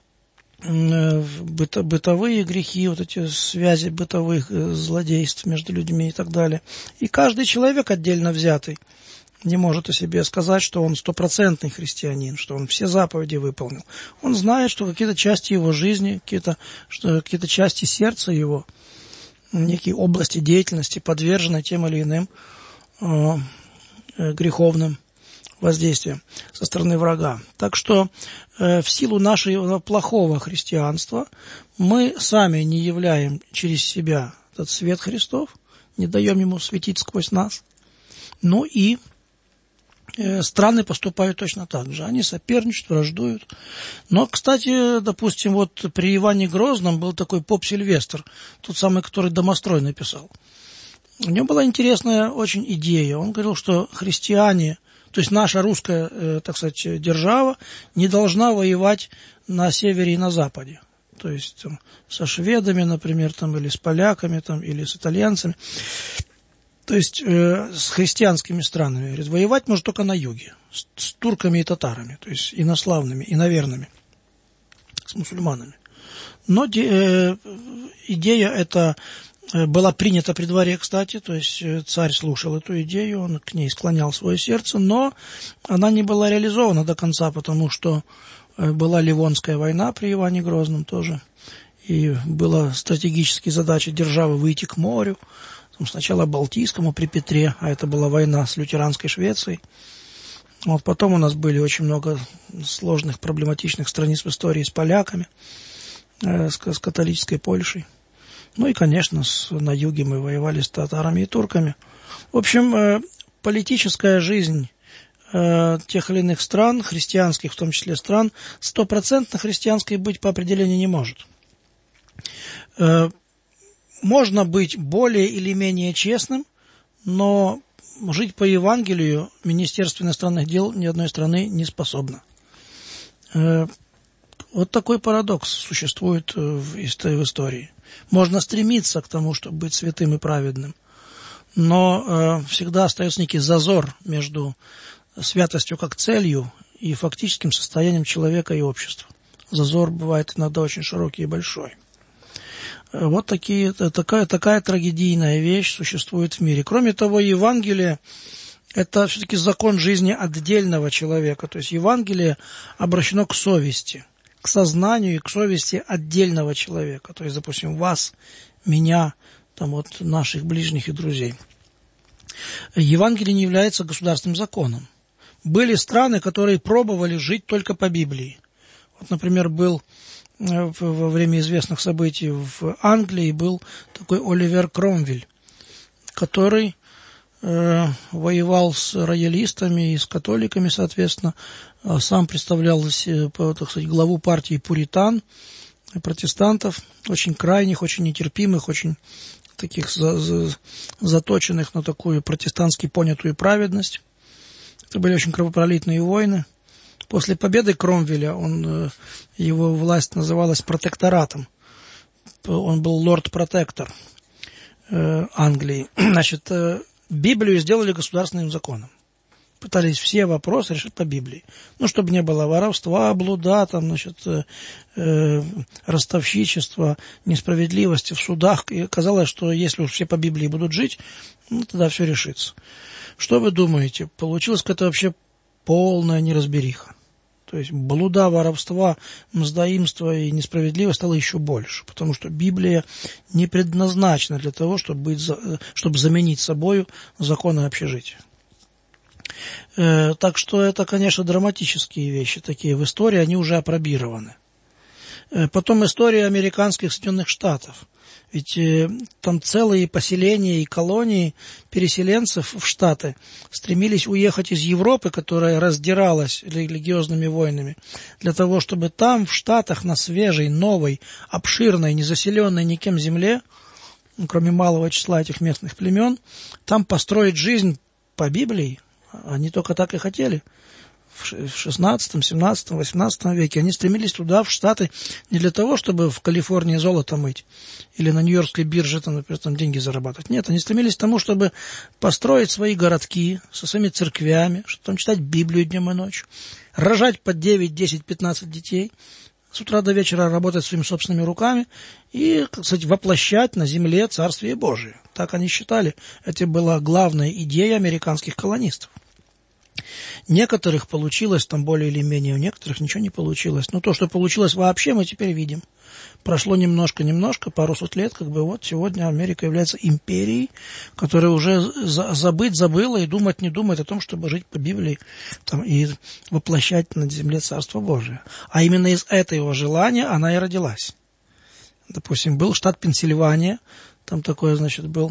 бытовые грехи, вот эти связи бытовых злодейств между людьми и так далее. И каждый человек отдельно взятый не может о себе сказать, что он стопроцентный христианин, что он все заповеди выполнил. Он знает, что какие-то части его жизни, какие-то части сердца его, некие области деятельности подвержены тем или иным греховным воздействием со стороны врага. Так что в силу нашего плохого христианства мы сами не являем через себя этот свет Христов, не даем ему светить сквозь нас. Ну и страны поступают точно так же. Они соперничают, враждуют. Но, кстати, допустим, вот при Иване Грозном был такой поп Сильвестр, тот самый, который «Домострой» написал. У него была интересная очень идея. Он говорил, что христиане, то есть наша русская, так сказать, держава не должна воевать на севере и на западе. То есть там, со шведами, например, там, или с поляками, там, или с итальянцами. То есть с христианскими странами. Говорит, воевать можно только на юге, с турками и татарами, то есть инославными, иноверными, с мусульманами. Но идея эта была принята при дворе, кстати, то есть царь слушал эту идею, он к ней склонял свое сердце, но она не была реализована до конца, потому что была Ливонская война при Иване Грозном тоже, и была стратегическая задача державы выйти к морю, сначала Балтийскому при Петре, а это была война с лютеранской Швецией. Вот потом у нас были очень много сложных, проблематичных страниц в истории с поляками, с католической Польшей. Ну и, конечно, на юге мы воевали с татарами и турками. В общем, политическая жизнь тех или иных стран, христианских в том числе стран, 100% христианской быть по определению не может. Можно быть более или менее честным, но жить по Евангелию Министерство иностранных дел ни одной страны не способно. Вот такой парадокс существует в истории. Можно стремиться к тому, чтобы быть святым и праведным, но всегда остается некий зазор между святостью как целью и фактическим состоянием человека и общества. Зазор бывает иногда очень широкий и большой. Вот такая трагедийная вещь существует в мире. Кроме того, Евангелие – это все-таки закон жизни отдельного человека. То есть Евангелие обращено к совести, к сознанию и к совести отдельного человека. То есть, допустим, вас, меня, там вот наших ближних и друзей. Евангелие не является государственным законом. Были страны, которые пробовали жить только по Библии. Вот, например, был во время известных событий в Англии был такой Оливер Кромвель, который воевал с роялистами и с католиками, соответственно, сам представлял, так сказать, главу партии пуритан, протестантов, очень крайних, очень нетерпимых, очень таких заточенных на такую протестантски понятую праведность. Это были очень кровопролитные войны. После победы Кромвеля его власть называлась протекторатом. Он был лорд-протектор Англии. Значит, Библию сделали государственным законом. Пытались все вопросы решить по Библии. Ну, чтобы не было воровства, блуда, там, значит, ростовщичества, несправедливости в судах. И казалось, что если уж все по Библии будут жить, ну, тогда все решится. Что вы думаете? Получилось какая-то вообще полная неразбериха. То есть блуда, воровства, мздоимства и несправедливость стало еще больше, потому что Библия не предназначена для того, чтобы заменить собою законы общежития. Так что это, конечно, драматические вещи такие в истории, они уже апробированы. Потом история американских Соединенных Штатов. Ведь там целые поселения и колонии переселенцев в Штаты стремились уехать из Европы, которая раздиралась религиозными войнами, для того, чтобы там, в Штатах, на свежей, новой, обширной, незаселенной никем земле, кроме малого числа этих местных племен, там построить жизнь по Библии. Они только так и хотели. в 16, 17, 18 веке. Они стремились туда, в Штаты, не для того, чтобы в Калифорнии золото мыть или на Нью-Йоркской бирже, там, например, там деньги зарабатывать. Нет, они стремились к тому, чтобы построить свои городки со своими церквями, чтобы там читать Библию днем и ночью, рожать по 9, 10, 15 детей, с утра до вечера работать своими собственными руками и, так сказать, воплощать на земле Царствие Божие. Так они считали. Это была главная идея американских колонистов. Некоторых получилось там более или менее, у некоторых ничего не получилось. Но то, что получилось вообще, мы теперь видим. Прошло немножко, пару сот лет, как бы вот сегодня Америка является империей, которая уже забыла и думать не думает о том, чтобы жить по Библии там, и воплощать на земле Царство Божие. А именно из этого желания она и родилась. Допустим, был штат Пенсильвания, там такое, значит, был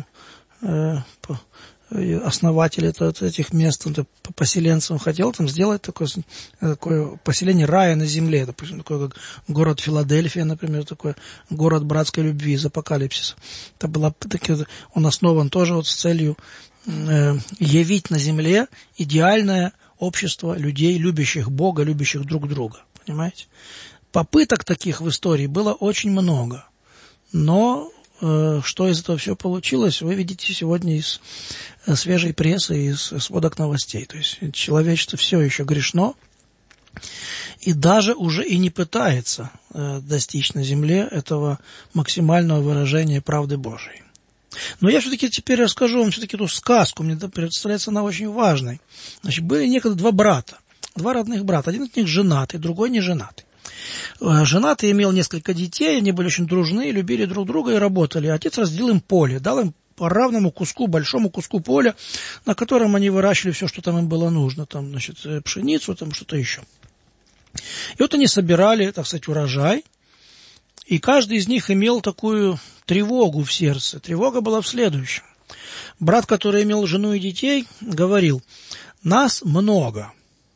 основатель этих мест, по поселенцам хотел там сделать такое поселение рая на земле, допустим, такой как город Филадельфия, например, такой город братской любви из Апокалипсиса. Это было, он основан тоже вот с целью явить на земле идеальное общество людей, любящих Бога, любящих друг друга. Понимаете? Попыток таких в истории было очень много, но что из этого все получилось, вы видите сегодня из свежей прессы, из сводок новостей. То есть человечество все еще грешно и даже уже и не пытается достичь на земле этого максимального выражения правды Божией. Но я все-таки теперь расскажу вам все-таки эту сказку, мне представляется она очень важной. Значит, были некогда два родных брата, один из них женатый, другой не женатый. Женатый имел несколько детей, они были очень дружны, любили друг друга и работали. Отец разделил им поле, дал им по равному куску, большому куску поля, на котором они выращивали все, что там им было нужно, там, значит, пшеницу, там что-то еще. И вот они собирали, так сказать, урожай, и каждый из них имел такую тревогу в сердце. Тревога была в следующем. Брат, который имел жену и детей, говорил: нас много.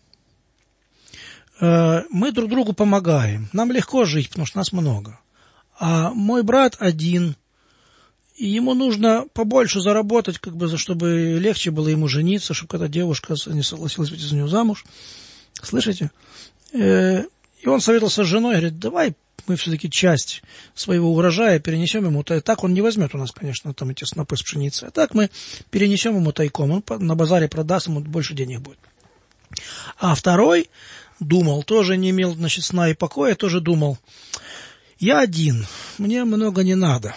Мы друг другу помогаем, нам легко жить, потому что нас много. А мой брат один, и ему нужно побольше заработать, как бы, чтобы легче было ему жениться, чтобы когда девушка не согласилась выйти за него замуж. Слышите? И он советовался с женой, говорит: давай мы все-таки часть своего урожая перенесем ему. Так он не возьмет у нас, конечно, там эти снопы с пшеницы. А так мы перенесем ему тайком. Он на базаре продаст, ему больше денег будет. А второй думал, тоже не имел, значит, сна и покоя, тоже думал: я один, мне много не надо.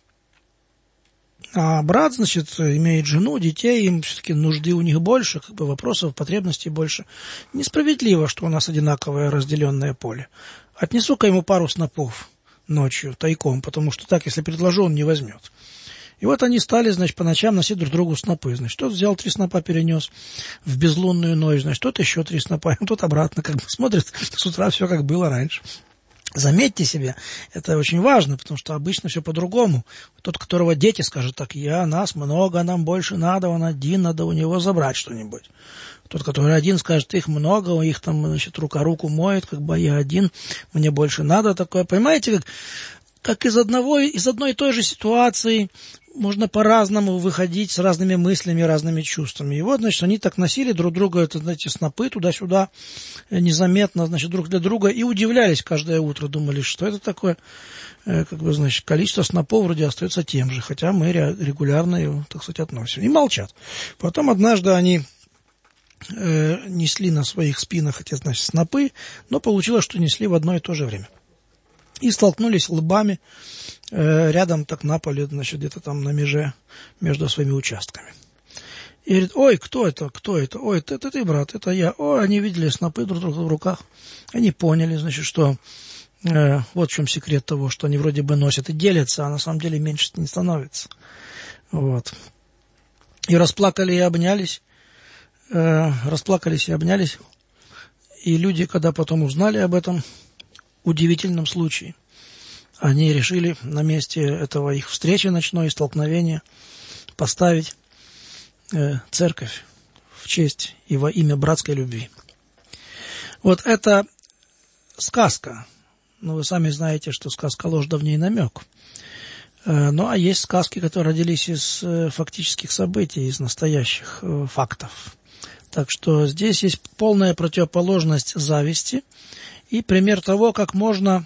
А брат, значит, имеет жену, детей, им все-таки нужды у них больше, как бы вопросов, потребностей больше. Несправедливо, что у нас одинаковое разделенное поле. Отнесу-ка ему пару снопов ночью тайком, потому что так, если предложу, он не возьмет. И вот они стали, значит, по ночам носить друг другу снопы. Значит, тот взял 3 снопа, перенес в безлунную ночь, значит, тот еще 3 снопа, а тот обратно, как бы смотрит, с утра все как было раньше. Заметьте себе, это очень важно, потому что обычно все по-другому. Тот, которого дети скажут так: нас много, нам больше надо, он один, надо у него забрать что-нибудь. Тот, который один, скажет: их много, их там, значит, рука руку моет, как бы я один, мне больше надо такое. Понимаете, как из одной и той же ситуации можно по-разному выходить с разными мыслями, разными чувствами. И вот, значит, они так носили друг друга, эти снопы туда-сюда, незаметно, значит, друг для друга, и удивлялись каждое утро, думали, что это такое, как бы, значит, количество снопов вроде остается тем же, хотя мы регулярно его, так сказать, относим. И молчат. Потом однажды они несли на своих спинах эти, значит, снопы, но получилось, что несли в одно и то же время. И столкнулись лбами рядом так на поле, значит, где-то там на меже между своими участками. И говорит: ой, кто это? Ой, это ты, брат, это я. Ой, они видели снопы друг друга в руках. Они поняли, значит, что вот в чем секрет того, что они вроде бы носят и делятся, а на самом деле меньше не становится. Вот. И расплакались и обнялись. И люди, когда потом узнали об этом удивительном случае, они решили на месте этого их встречи ночной, столкновения, поставить церковь в честь и во имя братской любви. Вот это сказка. Ну, вы сами знаете, что сказка — ложь, да в ней намек. Ну, а есть сказки, которые родились из фактических событий, из настоящих фактов. Так что здесь есть полная противоположность зависти и пример того, как можно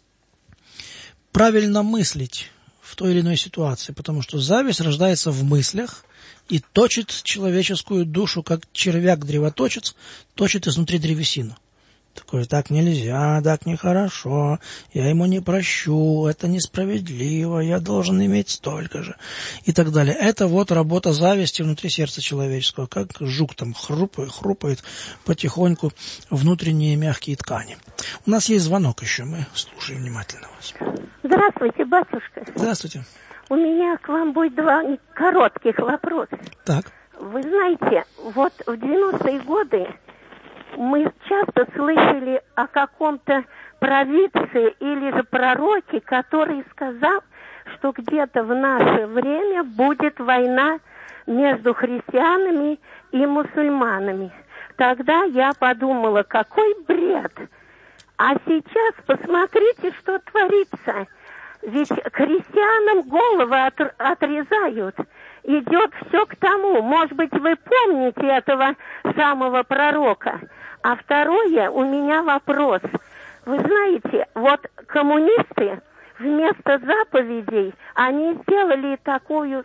правильно мыслить в той или иной ситуации, потому что зависть рождается в мыслях и точит человеческую душу, как червяк-древоточец точит изнутри древесину. Такое: так нельзя, так нехорошо, я ему не прощу, это несправедливо, я должен иметь столько же, и так далее. Это вот работа зависти внутри сердца человеческого, как жук там хрупает потихоньку внутренние мягкие ткани. У нас есть звонок еще, мы слушаем внимательно вас. Здравствуйте, батюшка. Здравствуйте. У меня к вам будет два коротких вопроса. Так. Вы знаете, вот в 90-е годы мы часто слышали о каком-то провидце или же пророке, который сказал, что где-то в наше время будет война между христианами и мусульманами. Тогда я подумала, какой бред. А сейчас посмотрите, что творится. Ведь христианам головы отрезают. Идет все к тому. Может быть, вы помните этого самого пророка. А второе, у меня вопрос. Вы знаете, вот коммунисты вместо заповедей, они сделали такая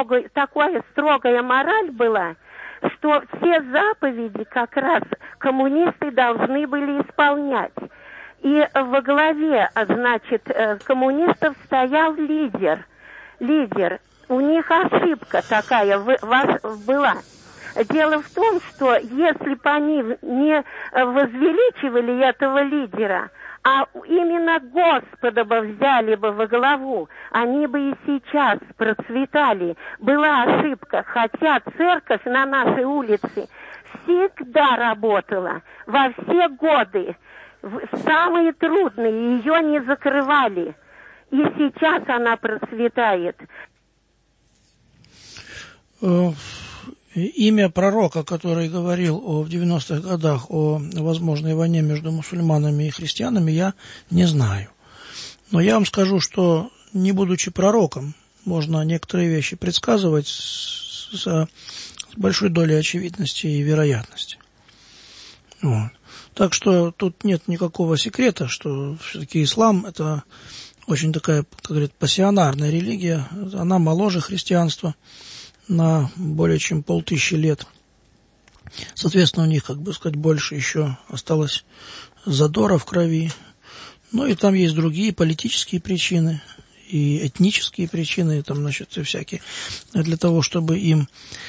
строгая мораль была, что все заповеди как раз коммунисты должны были исполнять. И во главе, значит, коммунистов стоял лидер. У них ошибка такая была. Дело в том, что если бы они не возвеличивали этого лидера, а именно Господа бы взяли бы во главу, они бы и сейчас процветали. Была ошибка, хотя церковь на нашей улице всегда работала, во все годы. Самые трудные, ее не закрывали. И сейчас она процветает. Имя пророка, который говорил в 90-х годах о возможной войне между мусульманами и христианами, я не знаю. Но я вам скажу, что, не будучи пророком, можно некоторые вещи предсказывать с большой долей очевидности и вероятности. Вот. Так что тут нет никакого секрета, что все-таки ислам – это очень такая, как говорят, пассионарная религия. Она моложе христианства на более чем 5000 лет. Соответственно, у них, как бы сказать, больше еще осталось задора в крови. Ну и там есть другие политические причины и этнические причины, там, значит, всякие, для того, чтобы им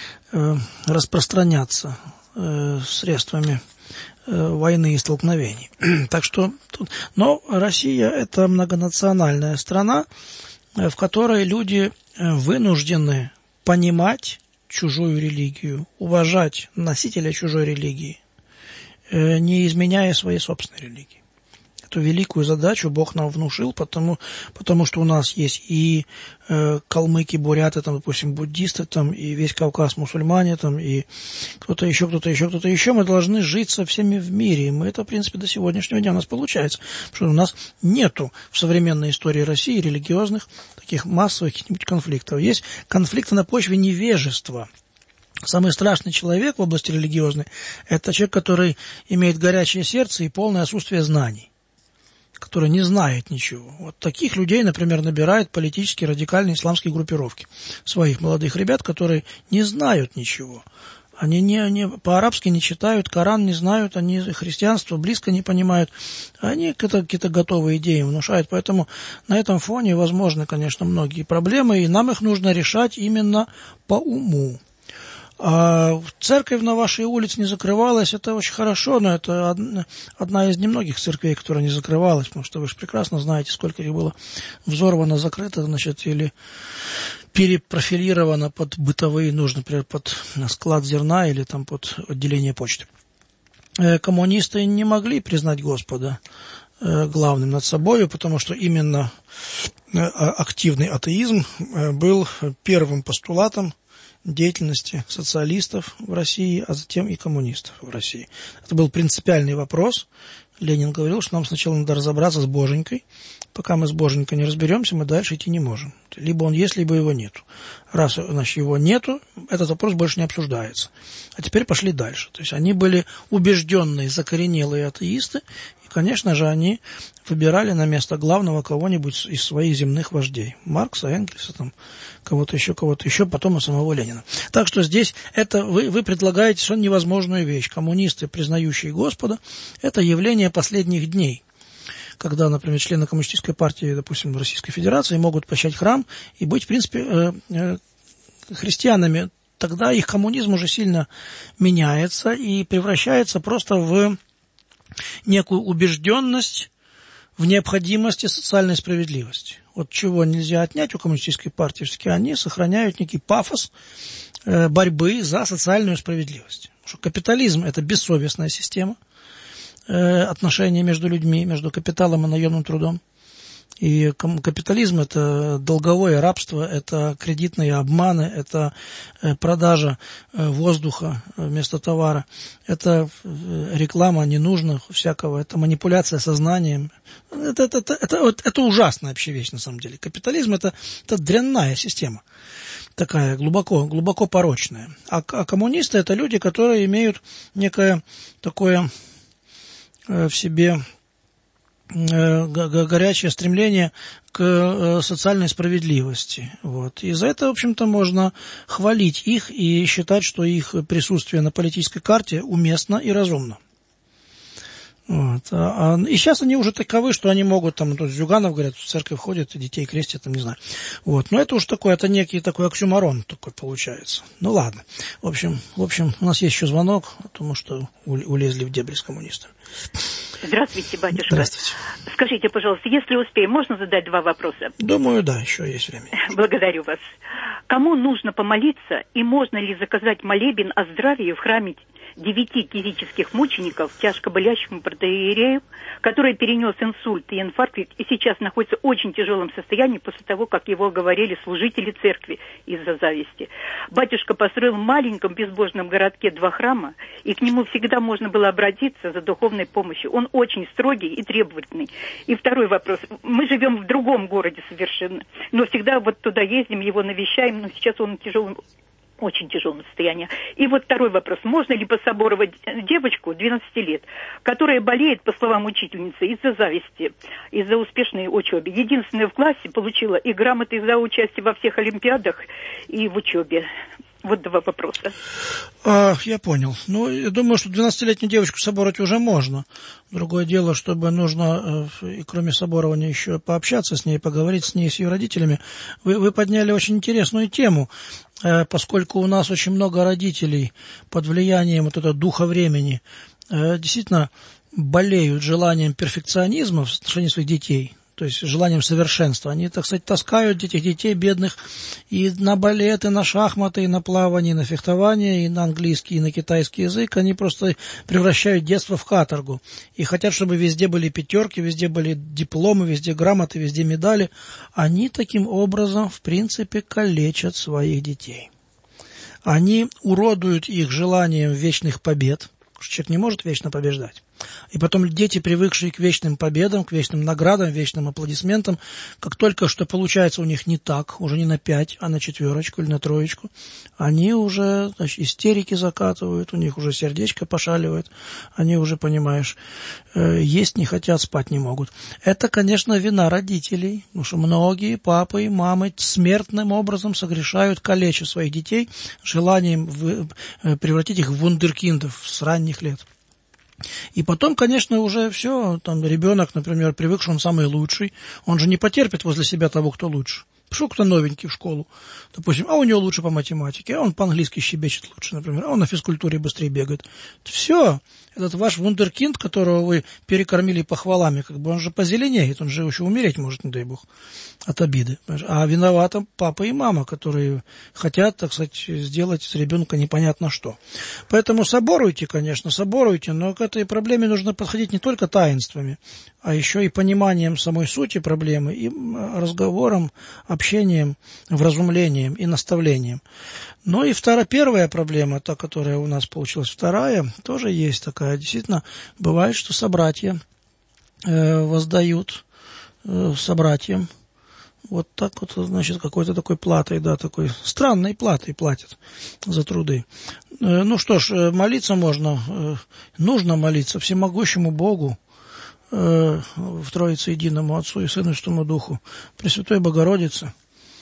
распространяться средствами войны и столкновений. Так что, но Россия – это многонациональная страна, в которой люди вынуждены понимать чужую религию, уважать носителя чужой религии, не изменяя своей собственной религии. Эту великую задачу Бог нам внушил, потому что у нас есть и калмыки, буряты, там, допустим, буддисты, там, и весь Кавказ мусульмане, там, и кто-то еще. Мы должны жить со всеми в мире. И это, в принципе, до сегодняшнего дня у нас получается. Потому что у нас нету в современной истории России религиозных таких массовых каких-нибудь конфликтов. Есть конфликты на почве невежества. Самый страшный человек в области религиозной – это человек, который имеет горячее сердце и полное отсутствие знаний, который не знает ничего. Вот таких людей, например, набирают политические радикальные исламские группировки своих молодых ребят, которые не знают ничего. Они по-арабски не читают, Коран не знают, они христианство близко не понимают. Они какие-то готовые идеи внушают. Поэтому на этом фоне возможны, конечно, многие проблемы, и нам их нужно решать именно по уму. А церковь на вашей улице не закрывалась, это очень хорошо, но это одна из немногих церквей, которая не закрывалась, потому что вы же прекрасно знаете, сколько их было взорвано, закрыто, значит, или перепрофилировано под бытовые нужды, например, под склад зерна или там под отделение почты. Коммунисты не могли признать Господа главным над собой, потому что именно активный атеизм был первым постулатом деятельности социалистов в России, а затем и коммунистов в России. Это был принципиальный вопрос, Ленин говорил, что нам сначала надо разобраться с Боженькой. Пока мы с Боженькой не разберемся, мы дальше идти не можем. Либо он есть, либо его нету. Раз, значит, его нету, этот вопрос больше не обсуждается. А теперь пошли дальше. То есть они были убежденные, закоренелые атеисты, и, конечно же, они выбирали на место главного кого-нибудь из своих земных вождей. Маркса, Энгельса, там, кого-то еще, потом и самого Ленина. Так что здесь это вы предлагаете совершенно невозможную вещь. Коммунисты, признающие Господа, это явление последних дней. Когда, например, члены коммунистической партии, допустим, в Российской Федерации могут посещать храм и быть, в принципе, христианами, тогда их коммунизм уже сильно меняется и превращается просто в некую убежденность в необходимости социальной справедливости. Вот чего нельзя отнять у коммунистической партии, все-таки они сохраняют некий пафос борьбы за социальную справедливость. Потому что капитализм – это бессовестная система отношения между людьми, между капиталом и наемным трудом. И капитализм – это долговое рабство, это кредитные обманы, это продажа воздуха вместо товара, это реклама ненужных всякого, это манипуляция сознанием. Это ужасная вообще вещь на самом деле. Капитализм – это дрянная система, такая глубоко порочная. А коммунисты – это люди, которые имеют некое такое в себе горячее стремление к социальной справедливости. Вот. И за это, в общем-то, можно хвалить их и считать, что их присутствие на политической карте уместно и разумно. Вот. И сейчас они уже таковы, что они могут, там, Зюганов, говорят, в церковь ходят, детей крестят, там, не знаю. Вот. Но это уж такое, это некий такой оксюморон такой получается. Ну, ладно. В общем, у нас есть еще звонок, потому что улезли в дебри с коммунистами. Здравствуйте, батюшка. Здравствуйте. Скажите, пожалуйста, если успеем, можно задать 2 вопроса? Думаю, да, еще есть время. Благодарю вас. Кому нужно помолиться и можно ли заказать молебен о здравии в храме 9 кирических мучеников, тяжко болящему протоиерею, который перенес инсульт и инфаркт и сейчас находится в очень тяжелом состоянии после того, как его оговорили служители церкви из-за зависти. Батюшка построил в маленьком безбожном городке 2 храма, и к нему всегда можно было обратиться за духовной помощью. Он очень строгий и требовательный. И второй вопрос. Мы живем в другом городе совершенно, но всегда вот туда ездим, его навещаем, но сейчас он очень тяжелом состоянии. И вот второй вопрос. Можно ли пособоровать девочку 12 лет, которая болеет, по словам учительницы, из-за зависти, из-за успешной учебы? Единственная в классе получила и грамоты за участие во всех олимпиадах и в учебе. Вот 2 вопроса. Я понял. Ну, я думаю, что 12-летнюю девочку соборовать уже можно. Другое дело, чтобы нужно, и кроме соборования, еще пообщаться с ней, поговорить с ней, с ее родителями. Вы подняли очень интересную тему, поскольку у нас очень много родителей под влиянием вот этого духа времени действительно болеют желанием перфекционизма в отношении своих детей. То есть желанием совершенства. Они, так сказать, таскают этих детей бедных и на балет, и на шахматы, и на плавание, и на фехтование, и на английский, и на китайский язык. Они просто превращают детство в каторгу. И хотят, чтобы везде были 5, везде были дипломы, везде грамоты, везде медали. Они таким образом, в принципе, калечат своих детей. Они уродуют их желанием вечных побед. Потому что человек не может вечно побеждать. И потом дети, привыкшие к вечным победам, к вечным наградам, вечным аплодисментам, как только что получается у них не так, уже не на 5, а на 4 или на 3, они уже, значит, истерики закатывают, у них уже сердечко пошаливает, они уже, понимаешь, есть не хотят, спать не могут. Это, конечно, вина родителей, потому что многие папы и мамы смертным образом согрешают, калеча своих детей желанием превратить их в вундеркиндов с ранних лет. И потом, конечно, уже все, там ребенок, например, привык, что он самый лучший, он же не потерпит возле себя того, кто лучше. Пришел кто-то новенький в школу, допустим, а у него лучше по математике, а он по-английски щебечет лучше, например, а он на физкультуре быстрее бегает. Все, этот ваш вундеркинд, которого вы перекормили похвалами, как бы он же позеленеет, он же еще умереть может, не дай бог, от обиды. А виноваты папа и мама, которые хотят, так сказать, сделать с ребенка непонятно что. Поэтому соборуйте, конечно, соборуйте, но к этой проблеме нужно подходить не только таинствами, а еще и пониманием самой сути проблемы и разговором, обобщением, вразумлением и наставлением. Но и первая проблема, та, которая у нас получилась вторая, тоже есть такая. Действительно, бывает, что собратья воздают собратьям вот так вот, значит, какой-то такой платой, да, такой странной платой платят за труды. Ну что ж, молиться можно, нужно молиться всемогущему Богу, в Троице Единому Отцу и Сыну и Святому Духу, Пресвятой Богородице,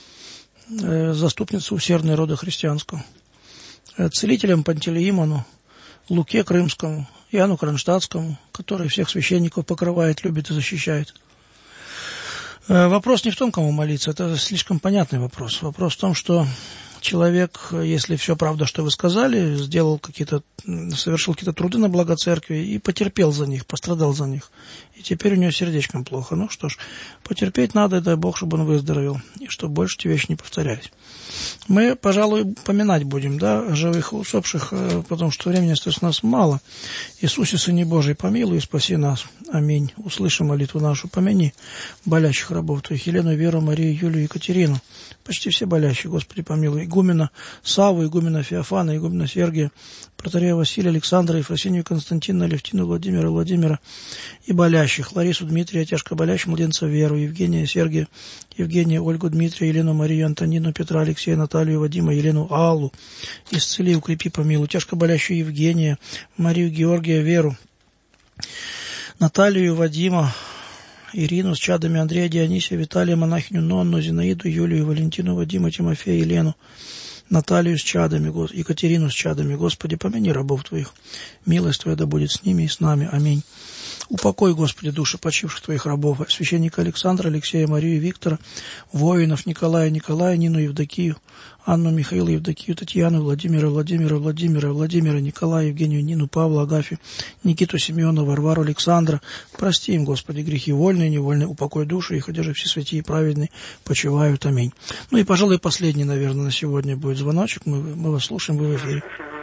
заступнице усердной рода христианского, целителям Пантелеимону, Луке Крымскому, Иоанну Кронштадтскому, который всех священников покрывает, любит и защищает. Вопрос не в том, кому молиться, это слишком понятный вопрос. Вопрос в том, что человек, если все правда, что вы сказали, совершил какие-то труды на благо церкви и потерпел за них, пострадал за них, и теперь у него сердечком плохо. Ну что ж, потерпеть надо, и дай Бог, чтобы он выздоровел, и чтобы больше эти вещи не повторялись. Мы, пожалуй, поминать будем, да, живых и усопших, потому что времени остается у нас мало. Иисусе, Сыне Божий, помилуй и спаси нас. Аминь. Услыши молитву нашу, помяни болящих рабов Твоих, Елену, Веру, Марию, Юлию, Екатерину. Почти все болящие, Господи, помилуй. Игумена Савву, игумена Феофана, игумена Сергия, протоиерея Василия, Александра, Ефросинию, Константина, Левтину, Владимира и болящих. Ларису, Дмитрия, тяжко болящих, младенца Веру, Евгения, Сергия, Евгения, Ольгу, Дмитрия, Елену, Марию, Антонину, Петра, Алексея, Наталью, Вадима, Елену, Аллу. Исцели, укрепи, помилуй. Тяжко болящую Евгения, Марию, Георгия, Веру, Наталью, Вадима, Ирину с чадами, Андрея, Дионисия, Виталия, монахиню Нонну, Зинаиду, Юлию, Валентину, Вадима, Тимофея, Елену, Наталью с чадами, Екатерину с чадами. Господи, помяни рабов Твоих. Милость Твоя да будет с ними и с нами. Аминь. Упокой, Господи, души почивших Твоих рабов, священника Александра, Алексея, Марию, Виктора, воинов Николая, Нину, Евдокию, Анну, Михаила, Евдокию, Татьяну, Владимира, Николая, Евгению, Нину, Павла, Агафью, Никиту, Симеона, Варвару, Александра. Прости им, Господи, грехи вольные и невольные, упокой души их, одержи все святые и праведные почивают. Аминь. Ну и, пожалуй, последний, наверное, на сегодня будет звоночек. Мы вас слушаем, вы в эфире.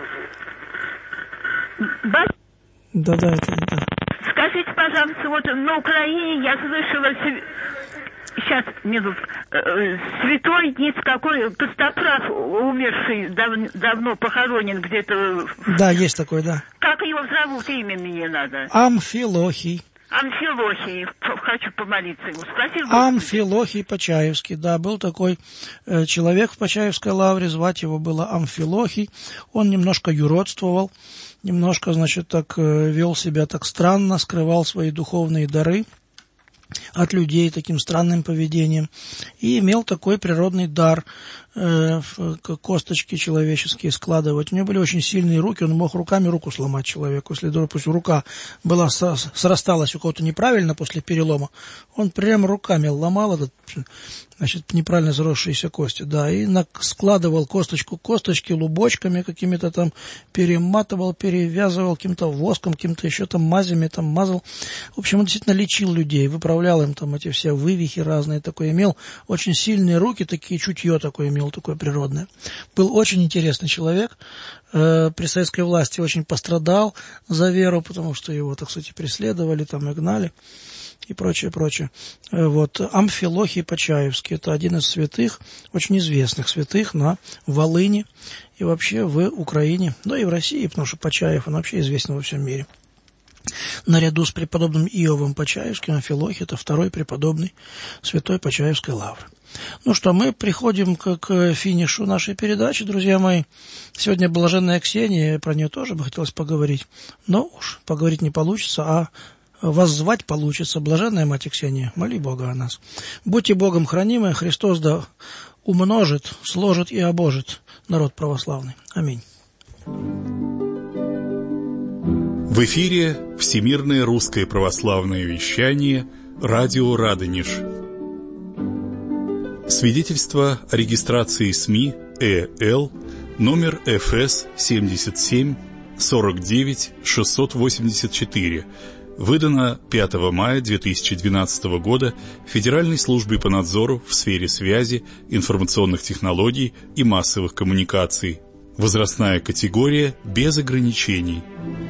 Да, это да. Скажите, пожалуйста, вот на Украине я слышала, сейчас, минутку, святой есть какой, Костоправ, умерший, давно похоронен где-то. Да, есть такой, да. Как его зовут, имя мне надо? Амфилохий. Амфилохий, хочу помолиться ему. Спасибо. Амфилохий Почаевский, да, был такой человек в Почаевской лавре, звать его было Амфилохий. Он немножко юродствовал, немножко, значит, так вел себя так странно, скрывал свои духовные дары от людей таким странным поведением и имел такой природный дар косточки человеческие складывать. У него были очень сильные руки, он мог руками руку сломать человеку. Если, допустим, рука была срасталась у кого-то неправильно после перелома, он прямо руками ломал этот, значит, неправильно заросшиеся кости, да, и складывал косточку к косточке лубочками какими-то там, перематывал, перевязывал каким-то воском, каким-то еще там мазями там мазал. В общем, он действительно лечил людей, выправлял им там эти все вывихи разные, такое имел очень сильные руки, такие чутье такое имел, такое природное. Был очень интересный человек, при советской власти очень пострадал за веру, потому что его, так сказать, преследовали, там и гнали и прочее. Вот. Амфилохий Почаевский, это один из святых, очень известных святых на Волыни и вообще в Украине, но и в России, потому что Почаев, он вообще известен во всем мире. Наряду с преподобным Иовом Почаевским, Амфилохий – это второй преподобный святой Почаевской лавры. Ну что, мы приходим к финишу нашей передачи, друзья мои. Сегодня блаженная Ксения, про нее тоже бы хотелось поговорить. Но уж поговорить не получится, а воззвать получится. Блаженная Мать Ксения, моли Бога о нас. Будьте Богом хранимы, Христос да умножит, сложит и обожит народ православный. Аминь. В эфире Всемирное русское православное вещание, радио Радонеж. Свидетельство о регистрации СМИ ЭЛ, номер ФС 77 49 684, выдано 5 мая 2012 года Федеральной службой по надзору в сфере связи, информационных технологий и массовых коммуникаций. Возрастная категория без ограничений.